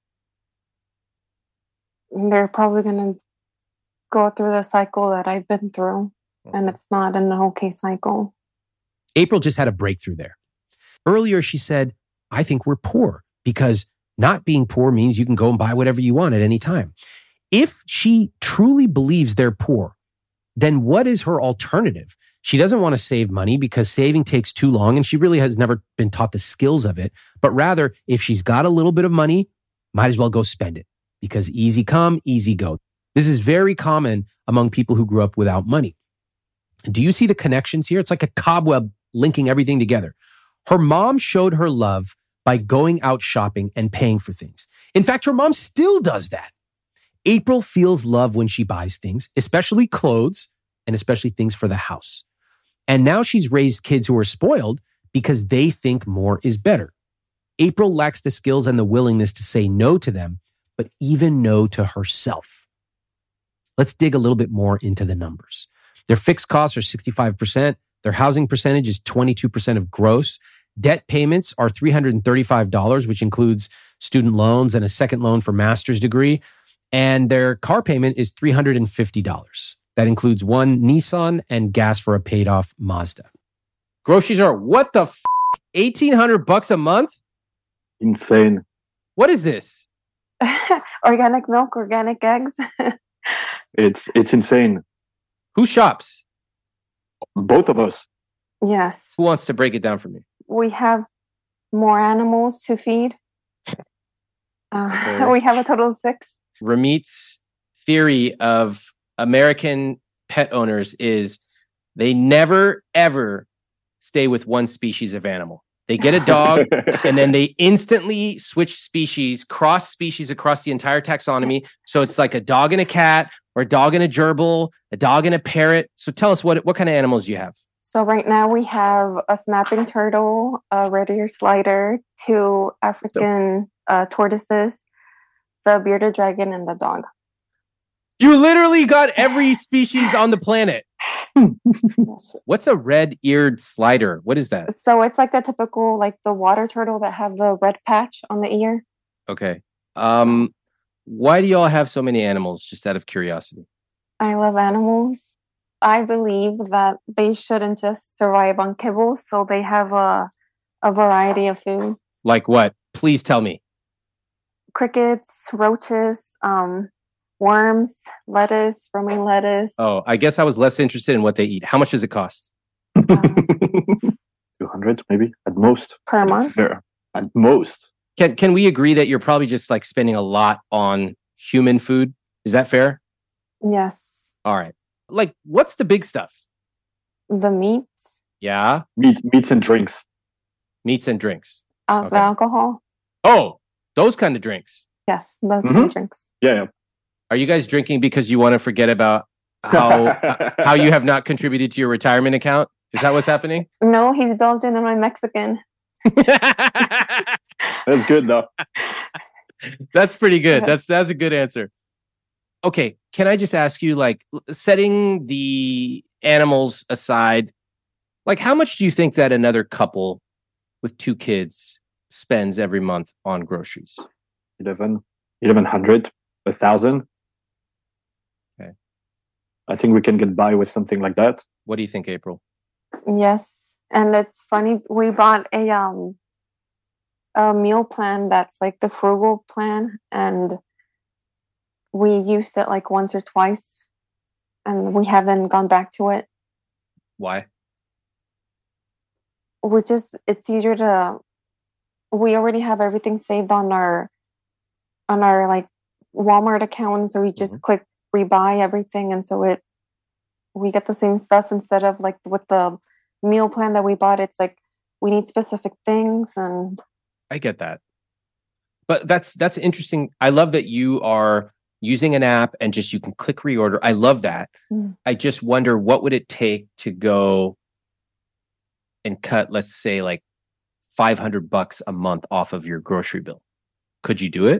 [SPEAKER 3] they're probably gonna go through the cycle that I've been through, and it's not an okay cycle.
[SPEAKER 1] April just had a breakthrough there. Earlier, she said, I think we're poor because not being poor means you can go and buy whatever you want at any time. If she truly believes they're poor, then what is her alternative? She doesn't want to save money because saving takes too long and she really has never been taught the skills of it. But rather, if she's got a little bit of money, might as well go spend it because easy come, easy go. This is very common among people who grew up without money. Do you see the connections here? It's like a cobweb linking everything together. Her mom showed her love by going out shopping and paying for things. In fact, her mom still does that. April feels love when she buys things, especially clothes and especially things for the house. And now she's raised kids who are spoiled because they think more is better. April lacks the skills and the willingness to say no to them, but even no to herself. Let's dig a little bit more into the numbers. Their fixed costs are sixty-five percent. Their housing percentage is twenty-two percent of gross. Debt payments are three hundred thirty-five dollars, which includes student loans and a second loan for master's degree. And their car payment is three hundred fifty dollars. That includes one Nissan and gas for a paid off Mazda. Groceries are what the f? eighteen hundred bucks a month?
[SPEAKER 2] Insane.
[SPEAKER 4] What is this?
[SPEAKER 3] Organic milk, organic eggs.
[SPEAKER 2] It's it's insane.
[SPEAKER 4] Who shops?
[SPEAKER 2] Both of us.
[SPEAKER 3] Yes,
[SPEAKER 4] Who wants to break it down for me?
[SPEAKER 3] we have more animals to feed. Uh,
[SPEAKER 4] Okay.
[SPEAKER 3] We have a total of six.
[SPEAKER 4] Ramit's theory of American pet owners is they never, ever stay with one species of animal. They get a dog and then they instantly switch species, cross species across the entire taxonomy. So it's like a dog and a cat or a dog and a gerbil, a dog and a parrot. So tell us what, what kind of animals you have.
[SPEAKER 3] So right now we have a snapping turtle, a red ear slider, two African uh, tortoises, the bearded dragon, and the dog.
[SPEAKER 4] You literally got every species on the planet.
[SPEAKER 3] Yes.
[SPEAKER 4] What's a red-eared slider? What is that?
[SPEAKER 3] So it's like the typical, like the water turtle that have the red patch on the ear.
[SPEAKER 4] Okay. Um, why do y'all have so many animals? Just out of curiosity.
[SPEAKER 3] I love animals. I believe that they shouldn't just survive on kibble, so they have a a variety of food.
[SPEAKER 4] Like what? Please tell me.
[SPEAKER 3] Crickets, roaches, um, worms, lettuce, romaine lettuce.
[SPEAKER 4] Oh, I guess I was less interested in what they eat. How much does it cost?
[SPEAKER 2] two hundred maybe at most.
[SPEAKER 3] Per month.
[SPEAKER 2] Yeah, at most.
[SPEAKER 4] Can can we agree that you're probably just like spending a lot on human food. Is that fair?
[SPEAKER 3] Yes.
[SPEAKER 4] All right. Like, what's the big stuff?
[SPEAKER 3] The meats,
[SPEAKER 4] Yeah.
[SPEAKER 2] Meat, meats and drinks.
[SPEAKER 4] Meats and drinks.
[SPEAKER 3] uh,
[SPEAKER 4] Okay.
[SPEAKER 3] the alcohol.
[SPEAKER 4] Oh, those kind of drinks.
[SPEAKER 3] Yes, those
[SPEAKER 2] Mhm.
[SPEAKER 3] kind of drinks.
[SPEAKER 2] Yeah.
[SPEAKER 4] Are you guys drinking because you want to forget about how how you have not contributed to your retirement account? Is that what's happening?
[SPEAKER 3] No, he's Belgian and I'm Mexican.
[SPEAKER 2] That's good though.
[SPEAKER 4] That's pretty good.
[SPEAKER 3] Yes.
[SPEAKER 4] That's that's a good answer. Okay, can I just ask you, like, setting the animals aside, like, how much do you think that another couple with two kids spends every month on groceries?
[SPEAKER 2] Eleven, eleven hundred, a thousand.
[SPEAKER 4] Okay.
[SPEAKER 2] I think we can get by with something like that.
[SPEAKER 4] What do you think, April?
[SPEAKER 3] Yes, and it's funny. We bought a um a meal plan that's like the frugal plan, and we used it like once or twice, and we haven't gone back to it.
[SPEAKER 4] Why?
[SPEAKER 3] We just it's easier to. We already have everything saved on our on our like Walmart account, so we just
[SPEAKER 4] Mhm.
[SPEAKER 3] click rebuy everything, and so it we get the same stuff instead of like with the meal plan that we bought. It's like we need specific things, and
[SPEAKER 4] I get that. But that's that's interesting. I love that you are using an app and just you can click reorder. I love that.
[SPEAKER 3] Mm.
[SPEAKER 4] I just wonder, what would it take to go and cut, let's say, like five hundred bucks a month off of your grocery bill? Could you do it?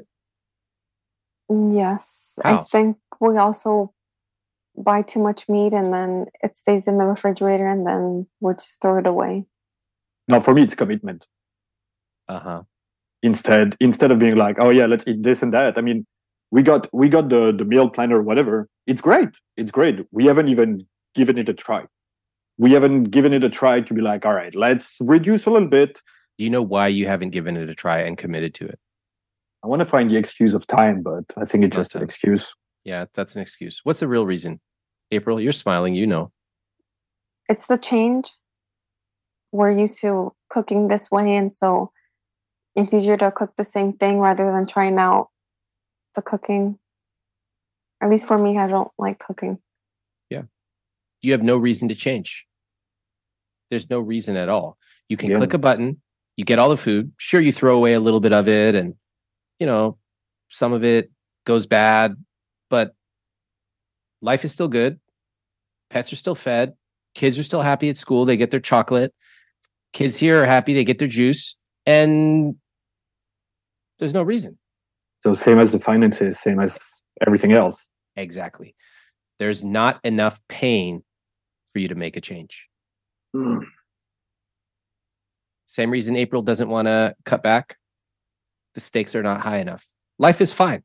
[SPEAKER 3] yes,
[SPEAKER 4] How?
[SPEAKER 3] I think we also buy too much meat, and then it stays in the refrigerator, and then we just throw it away.
[SPEAKER 2] No, for me, it's commitment.
[SPEAKER 4] Uh-huh.
[SPEAKER 2] Instead, instead of being like, oh yeah, let's eat this and that. I mean, we got we got the the meal planner, whatever. It's great. It's great. We haven't even given it a try. We haven't given it a try to be like, all right, let's reduce a little bit.
[SPEAKER 4] Do you know why you haven't given it a try and committed to it?
[SPEAKER 2] I want to find the excuse of time, but I think it's
[SPEAKER 4] It's not
[SPEAKER 2] just an
[SPEAKER 4] time.
[SPEAKER 2] excuse.
[SPEAKER 4] Yeah, that's an excuse. What's the real reason? April, you're smiling, you know.
[SPEAKER 3] It's the change. We're used to cooking this way, and so it's easier to cook the same thing rather than trying out the cooking. At least for me, I don't like cooking.
[SPEAKER 4] You have no reason to change. There's no reason at all. You can
[SPEAKER 2] Yeah.
[SPEAKER 4] click a button, you get all the food. Sure, you throw away a little bit of it, and you know, some of it goes bad, but life is still good. Pets are still fed. Kids are still happy at school. They get their chocolate. Kids here are happy. They get their juice. And there's no reason.
[SPEAKER 2] So same as the finances, same as everything else.
[SPEAKER 4] Exactly. There's not enough pain for you to make a change.
[SPEAKER 2] Mm.
[SPEAKER 4] Same reason April doesn't want to cut back. The stakes are not high enough. Life is fine.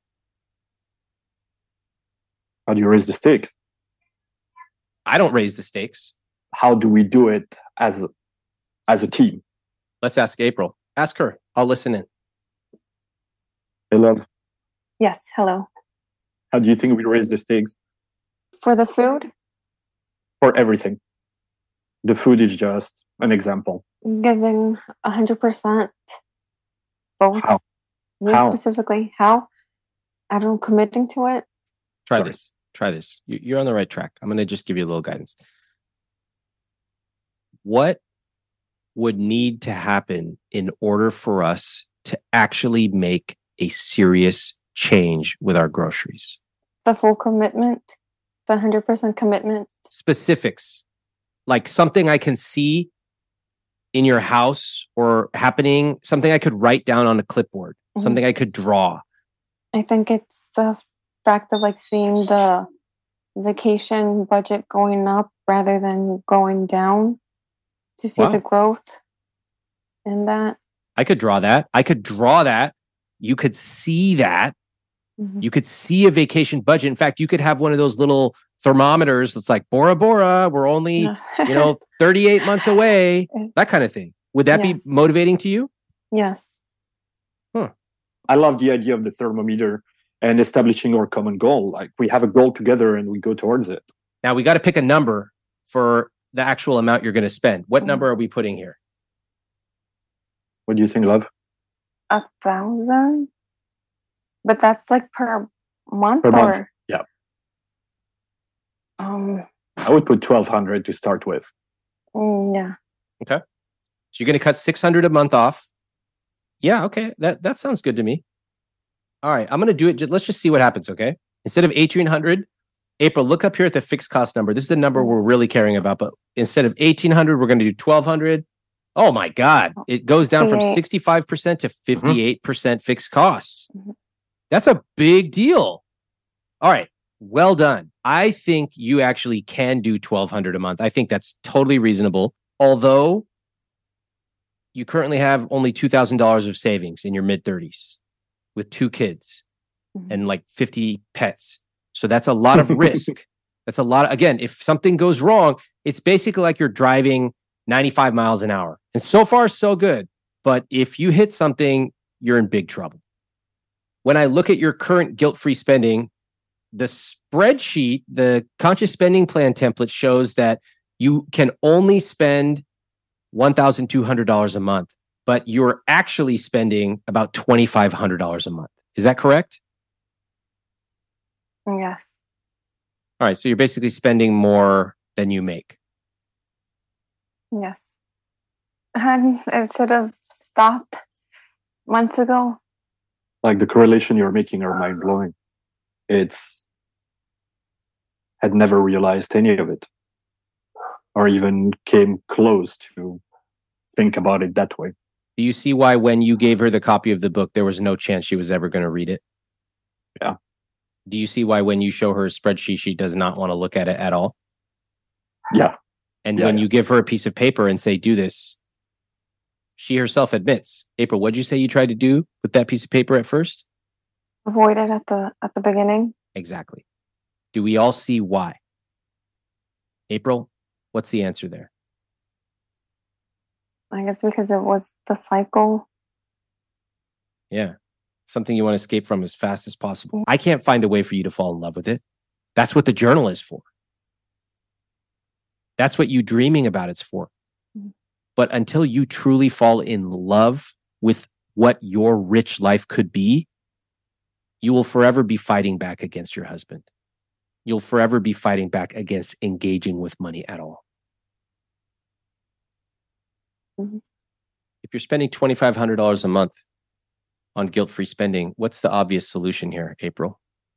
[SPEAKER 2] How do you raise the stakes?
[SPEAKER 4] I don't raise the stakes.
[SPEAKER 2] How do we do it as a, as a team?
[SPEAKER 4] Let's ask April. Ask her. I'll listen in.
[SPEAKER 2] Hey, love,
[SPEAKER 3] Yes, hello.
[SPEAKER 2] how do you think we raise the stakes
[SPEAKER 3] For the food,
[SPEAKER 2] for everything? The food is just an example.
[SPEAKER 3] giving a hundred percent both.
[SPEAKER 2] How?
[SPEAKER 3] Me
[SPEAKER 2] How?
[SPEAKER 3] specifically, how? I don't committing to it.
[SPEAKER 4] Try
[SPEAKER 2] Sorry.
[SPEAKER 4] this. Try this. You- You're on the right track. I'm going to just give you a little guidance. What would need to happen in order for us to actually make a serious change with our groceries?
[SPEAKER 3] The full commitment, the hundred percent commitment.
[SPEAKER 4] Specifics, like something I can see in your house or happening, something I could write down on a clipboard,
[SPEAKER 3] Mhm.
[SPEAKER 4] something I could draw.
[SPEAKER 3] I think it's the fact of like seeing the vacation budget going up rather than going down, to see
[SPEAKER 4] Wow.
[SPEAKER 3] the growth in that.
[SPEAKER 4] I could draw that. I could draw that. You could see that.
[SPEAKER 3] Mhm.
[SPEAKER 4] You could see a vacation budget. In fact, you could have one of those little thermometers that's like, Bora Bora, we're only,
[SPEAKER 3] Yeah.
[SPEAKER 4] you know, thirty-eight months away, that kind of thing. Would that
[SPEAKER 3] Yes.
[SPEAKER 4] be motivating to you?
[SPEAKER 3] Yes.
[SPEAKER 2] I love the idea of the thermometer and establishing our common goal. Like we have a goal together and we go towards it.
[SPEAKER 4] Now we got to pick a number for the actual amount you're going to spend. What
[SPEAKER 3] Mhm.
[SPEAKER 4] number are we putting here?
[SPEAKER 2] What do you think, love?
[SPEAKER 3] A thousand? But that's like per month
[SPEAKER 2] Per
[SPEAKER 3] or
[SPEAKER 2] month. Yeah.
[SPEAKER 3] um
[SPEAKER 2] I would put twelve hundred to start with.
[SPEAKER 3] mm, yeah.
[SPEAKER 4] So you're going to cut six hundred a month off. Yeah, okay. That that sounds good to me. All right, I'm going to do it. Let's just see what happens, okay? Instead of eighteen hundred, April, look up here at the fixed cost number. This is the number
[SPEAKER 3] Yes.
[SPEAKER 4] we're really caring about. But instead of eighteen hundred, we're going to do twelve hundred. Oh my God. It goes down from
[SPEAKER 3] fifty-eight.
[SPEAKER 4] sixty-five percent to fifty-eight percent fixed costs.
[SPEAKER 3] Mhm.
[SPEAKER 4] That's a big deal. All right. Well done. I think you actually can do twelve hundred a month. I think that's totally reasonable. Although you currently have only two thousand dollars of savings in your mid thirties with two kids
[SPEAKER 3] Mhm.
[SPEAKER 4] and like fifty pets. So that's a lot of risk. That's a lot. Of, again, if something goes wrong, it's basically like you're driving ninety-five miles an hour. And so far, so good. But if you hit something, you're in big trouble. When I look at your current guilt-free spending, the spreadsheet, the conscious spending plan template shows that you can only spend one thousand two hundred dollars a month, but you're actually spending about two thousand five hundred dollars a month. Is that correct?
[SPEAKER 3] Yes.
[SPEAKER 4] All right. So you're basically spending more than you make.
[SPEAKER 3] Yes. And it should have stopped months ago.
[SPEAKER 2] Like the correlation you're making are mind blowing. It's had never realized any of it, or even came close to think about it that way.
[SPEAKER 4] Do you see why when you gave her the copy of the book, there was no chance she was ever going to read it?
[SPEAKER 2] Yeah.
[SPEAKER 4] Do you see why when you show her a spreadsheet, she does not want to look at it at all?
[SPEAKER 2] Yeah.
[SPEAKER 4] And
[SPEAKER 2] Yeah,
[SPEAKER 4] when
[SPEAKER 2] yeah.
[SPEAKER 4] you give her a piece of paper and say, do this, she herself admits. April, what'd you say you tried to do with that piece of paper at first?
[SPEAKER 3] Avoid it at the at the beginning.
[SPEAKER 4] Exactly. Do we all see why? April, what's the answer there?
[SPEAKER 3] I guess because it was the cycle.
[SPEAKER 4] Yeah. Something you want to escape from as fast as possible. I can't find a way for you to fall in love with it. That's what the journal is for. That's what you dreaming about it's for.
[SPEAKER 3] Mm-hmm.
[SPEAKER 4] But until you truly fall in love with what your rich life could be, you will forever be fighting back against your husband. You'll forever be fighting back against engaging with money at all.
[SPEAKER 3] Mm-hmm.
[SPEAKER 4] If you're spending two thousand five hundred dollars a month on guilt-free spending, what's the obvious solution here, April?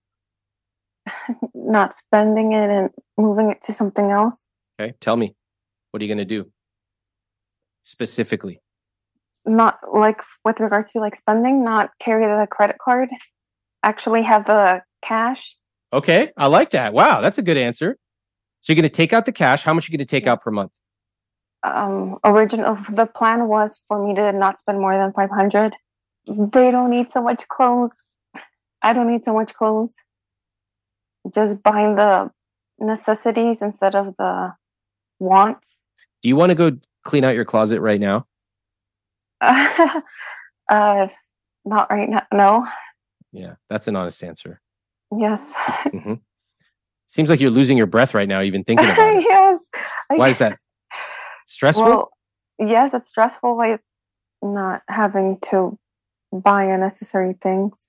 [SPEAKER 3] Not spending it and moving it to something else.
[SPEAKER 4] Okay, tell me. What are you going to do? Specifically.
[SPEAKER 3] Not like with regards to like spending, not carry the credit card. Actually have the cash.
[SPEAKER 4] Okay, I like that. Wow, that's a good answer. So you're going to take out the cash. How much are you going to take
[SPEAKER 3] Yes.
[SPEAKER 4] out per month?
[SPEAKER 3] Um, original the plan was for me to not spend more than five hundred. They don't need so much clothes. I don't need so much clothes. Just buying the necessities instead of the wants.
[SPEAKER 4] Do you want to go clean out your closet right now?
[SPEAKER 3] uh, not right now. No.
[SPEAKER 4] Yeah, that's an honest answer.
[SPEAKER 3] Yes.
[SPEAKER 4] hmm Seems like you're losing your breath right now, even thinking about it.
[SPEAKER 3] Yes.
[SPEAKER 4] Why is that? Stressful?
[SPEAKER 3] Well, yes, it's stressful. Like not having to buy unnecessary things.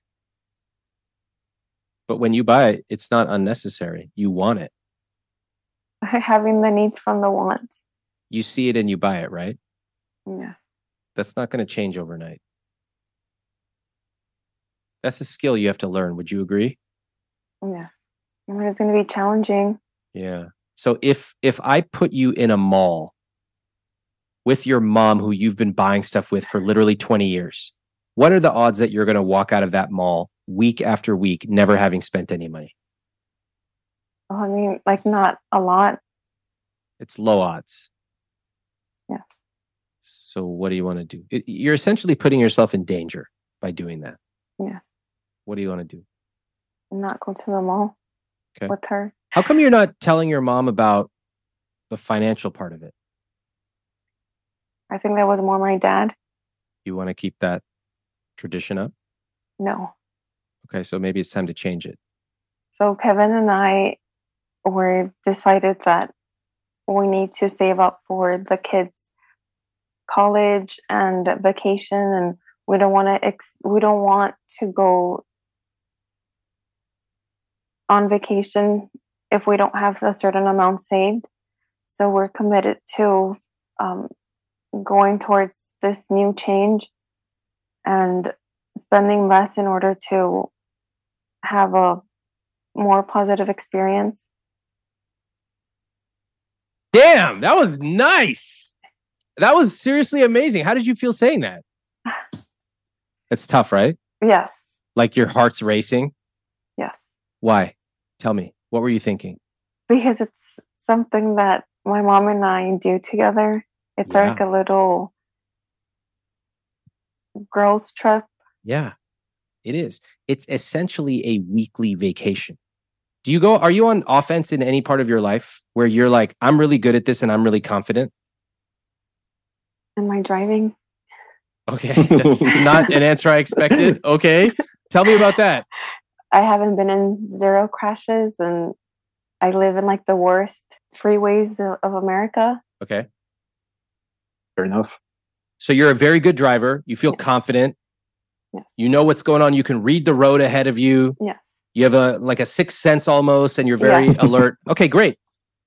[SPEAKER 4] But when you buy it, it's not unnecessary. You want it.
[SPEAKER 3] Having the needs from the wants.
[SPEAKER 4] You see it and you buy it, right?
[SPEAKER 3] Yes.
[SPEAKER 4] That's not going to change overnight. That's a skill you have to learn. Would you agree?
[SPEAKER 3] Yes. I mean, it's going to be challenging.
[SPEAKER 4] Yeah. So if if I put you in a mall with your mom who you've been buying stuff with for literally twenty years, what are the odds that you're going to walk out of that mall week after week never having spent any money?
[SPEAKER 3] Well, I mean, like not a lot.
[SPEAKER 4] It's low odds.
[SPEAKER 3] Yes.
[SPEAKER 4] So what do you want to do? It, you're essentially putting yourself in danger by doing that.
[SPEAKER 3] Yes.
[SPEAKER 4] What do you want to do?
[SPEAKER 3] Not go to the mall
[SPEAKER 4] Okay.
[SPEAKER 3] with her.
[SPEAKER 4] How come you're not telling your mom about the financial part of it?
[SPEAKER 3] I think that was more my dad.
[SPEAKER 4] You want to keep that tradition up?
[SPEAKER 3] No.
[SPEAKER 4] Okay, so maybe it's time to change it.
[SPEAKER 3] So Kevin and I were decided that we need to save up for the kids' college and vacation, and we don't want to. Ex- we don't want to go on vacation if we don't have a certain amount saved. So we're committed to um, going towards this new change and spending less in order to have a more positive experience.
[SPEAKER 4] Damn, that was nice. That was seriously amazing. How did you feel saying that? It's tough, right?
[SPEAKER 3] Yes.
[SPEAKER 4] Like your heart's racing?
[SPEAKER 3] Yes.
[SPEAKER 4] Why? Tell me. What were you thinking?
[SPEAKER 3] Because it's something that my mom and I do together. It's
[SPEAKER 4] Yeah.
[SPEAKER 3] like a little girls' trip.
[SPEAKER 4] Yeah, it is. It's essentially a weekly vacation. Do you go, are you on offense in any part of your life where you're like, I'm really good at this and I'm really confident?
[SPEAKER 3] Am I driving?
[SPEAKER 4] Okay, that's not an answer I expected. Okay, tell me about that.
[SPEAKER 3] I haven't been in zero crashes, and I live in like the worst freeways of, of America.
[SPEAKER 4] Okay.
[SPEAKER 2] Fair enough.
[SPEAKER 4] So you're a very good driver. You feel
[SPEAKER 3] Yes.
[SPEAKER 4] confident.
[SPEAKER 3] Yes.
[SPEAKER 4] You know what's going on. You can read the road ahead of you.
[SPEAKER 3] Yes.
[SPEAKER 4] You have a like a sixth sense almost, and you're very
[SPEAKER 3] Yes.
[SPEAKER 4] alert. Okay, great.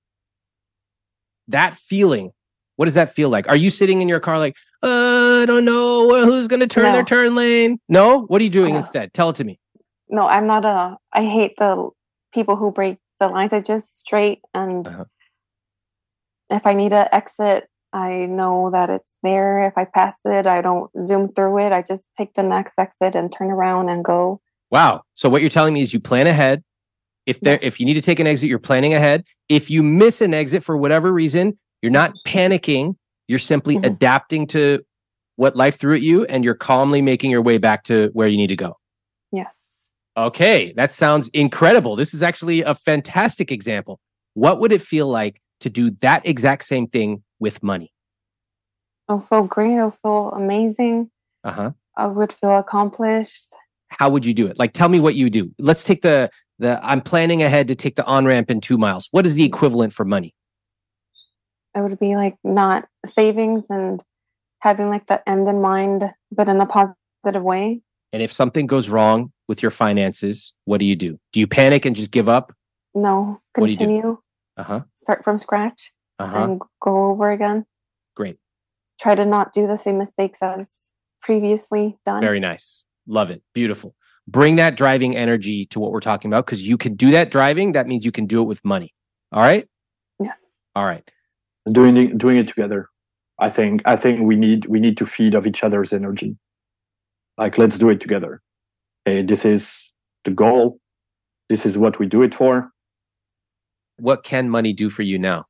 [SPEAKER 4] That feeling, what does that feel like? Are you sitting in your car like, uh, I don't know well, who's going to turn
[SPEAKER 3] No.
[SPEAKER 4] their turn lane? No? What are you doing
[SPEAKER 3] Uh,
[SPEAKER 4] instead? Tell it to me.
[SPEAKER 3] No, I'm not a. I hate the people who break the lines. I just straight, and
[SPEAKER 4] Uh-huh.
[SPEAKER 3] if I need to exit, I know that it's there. If I pass it, I don't zoom through it. I just take the next exit and turn around and go.
[SPEAKER 4] Wow. So what you're telling me is you plan ahead. If there,
[SPEAKER 3] Yes.
[SPEAKER 4] if you need to take an exit, you're planning ahead. If you miss an exit for whatever reason, you're not panicking. You're simply
[SPEAKER 3] Mhm.
[SPEAKER 4] adapting to what life threw at you, and you're calmly making your way back to where you need to go.
[SPEAKER 3] Yes.
[SPEAKER 4] Okay, that sounds incredible. This is actually a fantastic example. What would it feel like to do that exact same thing with money?
[SPEAKER 3] I'll feel great. I'll feel amazing.
[SPEAKER 4] Uh-huh.
[SPEAKER 3] I would feel accomplished.
[SPEAKER 4] How would you do it? Like, tell me what you do. Let's take the, the I'm planning ahead to take the on-ramp in two miles. What is the equivalent for money?
[SPEAKER 3] I would be like not savings and having like the end in mind, but in a positive way.
[SPEAKER 4] And if something goes wrong with your finances, what do you do? Do you panic and just give up?
[SPEAKER 3] No,
[SPEAKER 4] What do you do?
[SPEAKER 3] continue.
[SPEAKER 4] Uh-huh.
[SPEAKER 3] Start from scratch
[SPEAKER 4] Uh-huh.
[SPEAKER 3] and go over again.
[SPEAKER 4] Great.
[SPEAKER 3] Try to not do the same mistakes as previously done.
[SPEAKER 4] Very nice. Love it. Beautiful. Bring that driving energy to what we're talking about, because you can do that driving. That means you can do it with money. All right?
[SPEAKER 3] Yes.
[SPEAKER 4] All right.
[SPEAKER 2] Doing it, doing it together. I think I think we need we need to feed off each other's energy. Like, let's do it together. Hey, this is the goal. This is what we do it for.
[SPEAKER 4] What can money do for you now?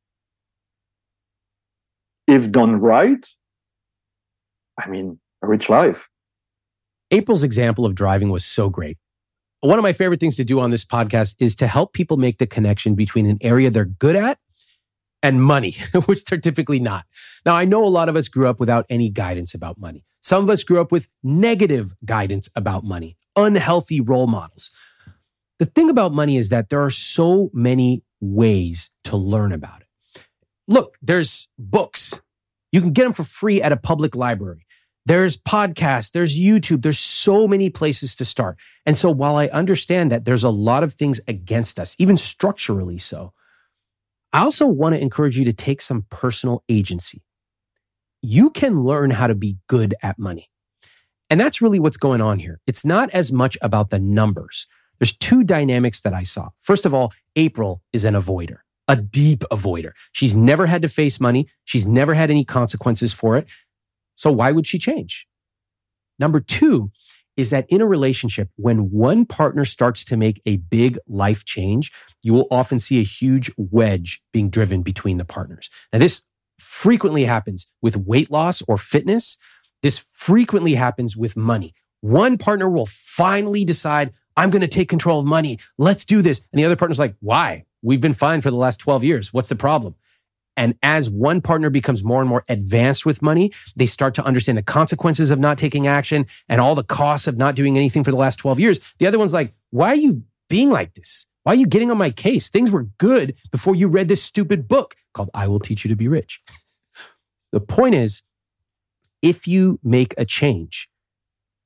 [SPEAKER 2] If done right, I mean, a rich life.
[SPEAKER 1] April's example of driving was so great. One of my favorite things to do on this podcast is to help people make the connection between an area they're good at and money, which they're typically not. Now, I know a lot of us grew up without any guidance about money. Some of us grew up with negative guidance about money, unhealthy role models. The thing about money is that there are so many ways to learn about it. Look, there's books. You can get them for free at a public library. There's podcasts, there's YouTube, there's so many places to start. And so while I understand that there's a lot of things against us, even structurally so, I also want to encourage you to take some personal agency. You can learn how to be good at money. And that's really what's going on here. It's not as much about the numbers. There's two dynamics that I saw. First of all, April is an avoider, a deep avoider. She's never had to face money. She's never had any consequences for it. So why would she change? Number two is that in a relationship, when one partner starts to make a big life change, you will often see a huge wedge being driven between the partners. Now, this frequently happens with weight loss or fitness. This frequently happens with money. One partner will finally decide, I'm going to take control of money. Let's do this. And the other partner's like, why? We've been fine for the last twelve years. What's the problem? And as one partner becomes more and more advanced with money, they start to understand the consequences of not taking action and all the costs of not doing anything for the last twelve years. The other one's like, why are you being like this? Why are you getting on my case? Things were good before you read this stupid book called I Will Teach You to Be Rich. The point is, if you make a change,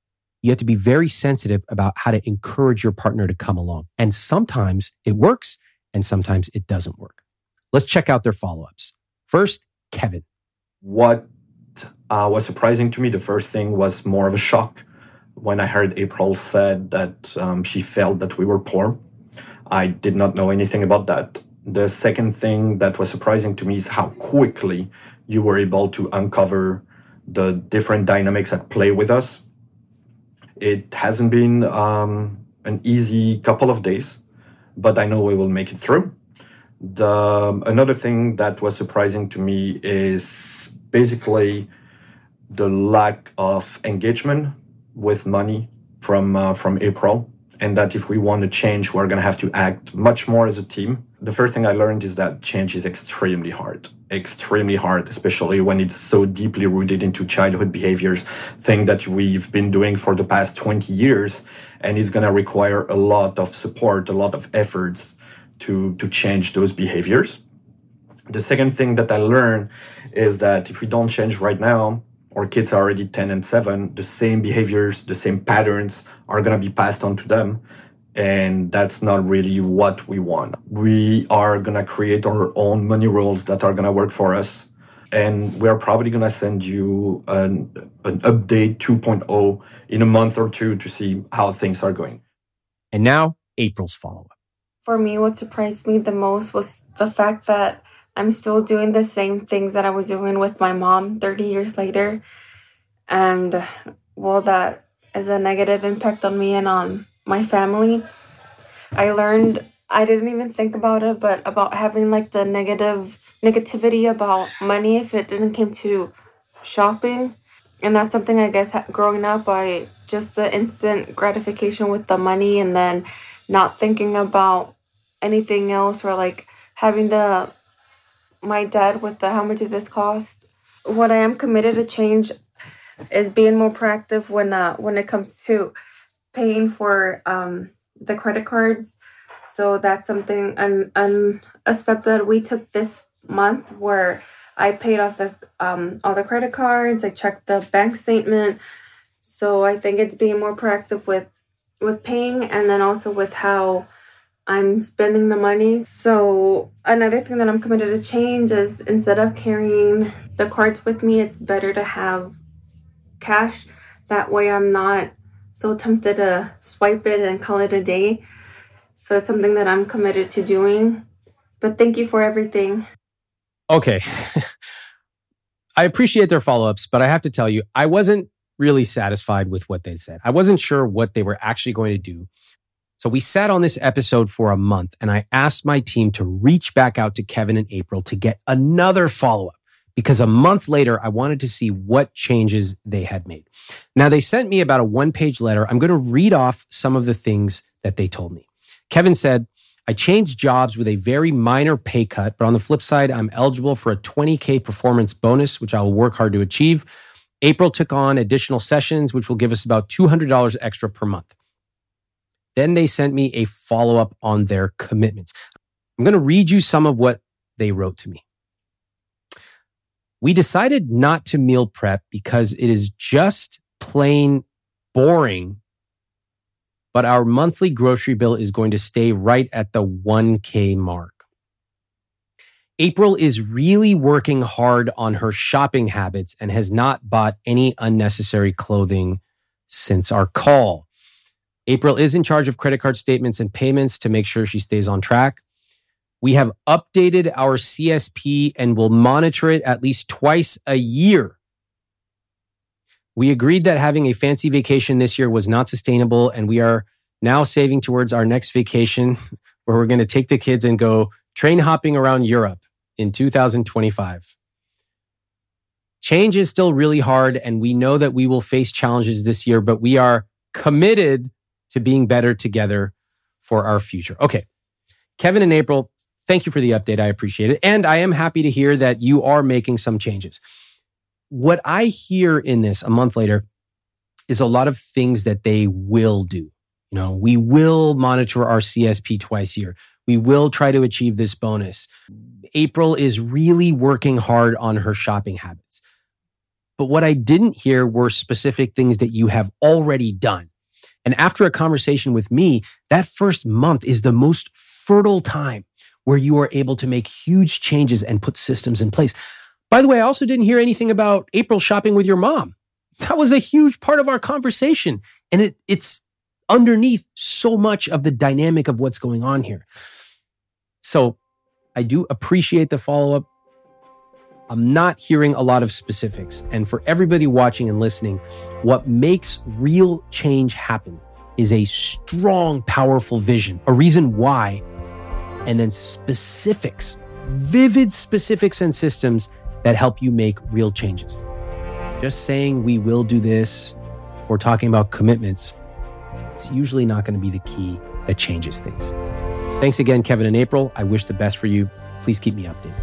[SPEAKER 1] you have to be very sensitive about how to encourage your partner to come along. And sometimes it works and sometimes it doesn't work. Let's check out their follow-ups. First, Kevin.
[SPEAKER 5] What uh, was surprising to me, the first thing was more of a shock when I heard April said that um, she felt that we were poor. I did not know anything about that. The second thing that was surprising to me is how quickly you were able to uncover the different dynamics at play with us. It hasn't been um, an easy couple of days, but I know we will make it through. The another thing that was surprising to me is basically the lack of engagement with money from uh, from April, and that if we want to change, we're going to have to act much more as a team. The first thing I learned is that change is extremely hard, extremely hard, especially when it's so deeply rooted into childhood behaviors, thing that we've been doing for the past twenty years, and it's going to require a lot of support, a lot of efforts to, to change those behaviors. The second thing that I learned is that if we don't change right now, our kids are already ten and seven, the same behaviors, the same patterns are going to be passed on to them. And that's not really what we want. We are going to create our own money rules that are going to work for us. And we're probably going to send you an, an update two point oh in a month or two to see how things are going.
[SPEAKER 1] And now, April's follow-up.
[SPEAKER 3] For me, what surprised me the most was the fact that I'm still doing the same things that I was doing with my mom thirty years later. And, well, that is a negative impact on me and on my family. I learned, I didn't even think about it, but about having like the negative negativity about money if it didn't come to shopping. And that's something, I guess, growing up, I just the instant gratification with the money and then not thinking about anything else, or like having the my dad with the how much did this cost. What I am committed to change is being more proactive when uh when it comes to paying for um the credit cards. So that's something and and a step that we took this month where I paid off the um all the credit cards. I checked the bank statement. So I think it's being more proactive with with paying, and then also with how I'm spending the money. So another thing that I'm committed to change is instead of carrying the cards with me, it's better to have cash. That way I'm not so tempted to swipe it and call it a day. So it's something that I'm committed to doing. But thank you for everything.
[SPEAKER 1] Okay. I appreciate their follow-ups, but I have to tell you, I wasn't really satisfied with what they said. I wasn't sure what they were actually going to do. So we sat on this episode for a month, and I asked my team to reach back out to Kevin and April to get another follow-up, because a month later, I wanted to see what changes they had made. Now, they sent me about a one-page letter. I'm going to read off some of the things that they told me. Kevin said, I changed jobs with a very minor pay cut, but on the flip side, I'm eligible for a twenty K performance bonus, which I will work hard to achieve. April took on additional sessions, which will give us about two hundred dollars extra per month. Then they sent me a follow-up on their commitments. I'm going to read you some of what they wrote to me. We decided not to meal prep because it is just plain boring, but our monthly grocery bill is going to stay right at the one K mark. April is really working hard on her shopping habits and has not bought any unnecessary clothing since our call. April is in charge of credit card statements and payments to make sure she stays on track. We have updated our C S P and will monitor it at least twice a year. We agreed that having a fancy vacation this year was not sustainable, and we are now saving towards our next vacation where we're going to take the kids and go train hopping around Europe in two thousand twenty-five. Change is still really hard, and we know that we will face challenges this year, but we are committed to being better together for our future. Okay, Kevin and April, thank you for the update. I appreciate it. And I am happy to hear that you are making some changes. What I hear in this a month later is a lot of things that they will do. You know, we will monitor our C S P twice a year. We will try to achieve this bonus. April is really working hard on her shopping habits. But what I didn't hear were specific things that you have already done. And after a conversation with me, that first month is the most fertile time where you are able to make huge changes and put systems in place. By the way, I also didn't hear anything about April shopping with your mom. That was a huge part of our conversation. And it, it's underneath so much of the dynamic of what's going on here. So I do appreciate the follow-up. I'm not hearing a lot of specifics. And for everybody watching and listening, what makes real change happen is a strong, powerful vision, a reason why, and then specifics, vivid specifics and systems that help you make real changes. Just saying we will do this or talking about commitments, it's usually not going to be the key that changes things. Thanks again, Kevin and April. I wish the best for you. Please keep me updated.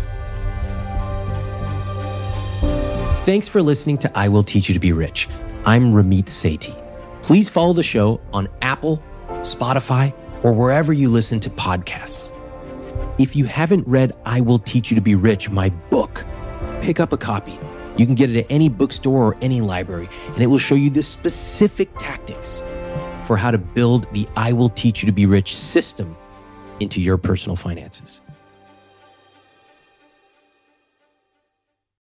[SPEAKER 1] Thanks for listening to I Will Teach You to Be Rich. I'm Ramit Sethi. Please follow the show on Apple, Spotify, or wherever you listen to podcasts. If you haven't read I Will Teach You to Be Rich, my book, pick up a copy. You can get it at any bookstore or any library, and it will show you the specific tactics for how to build the I Will Teach You to Be Rich system into your personal finances.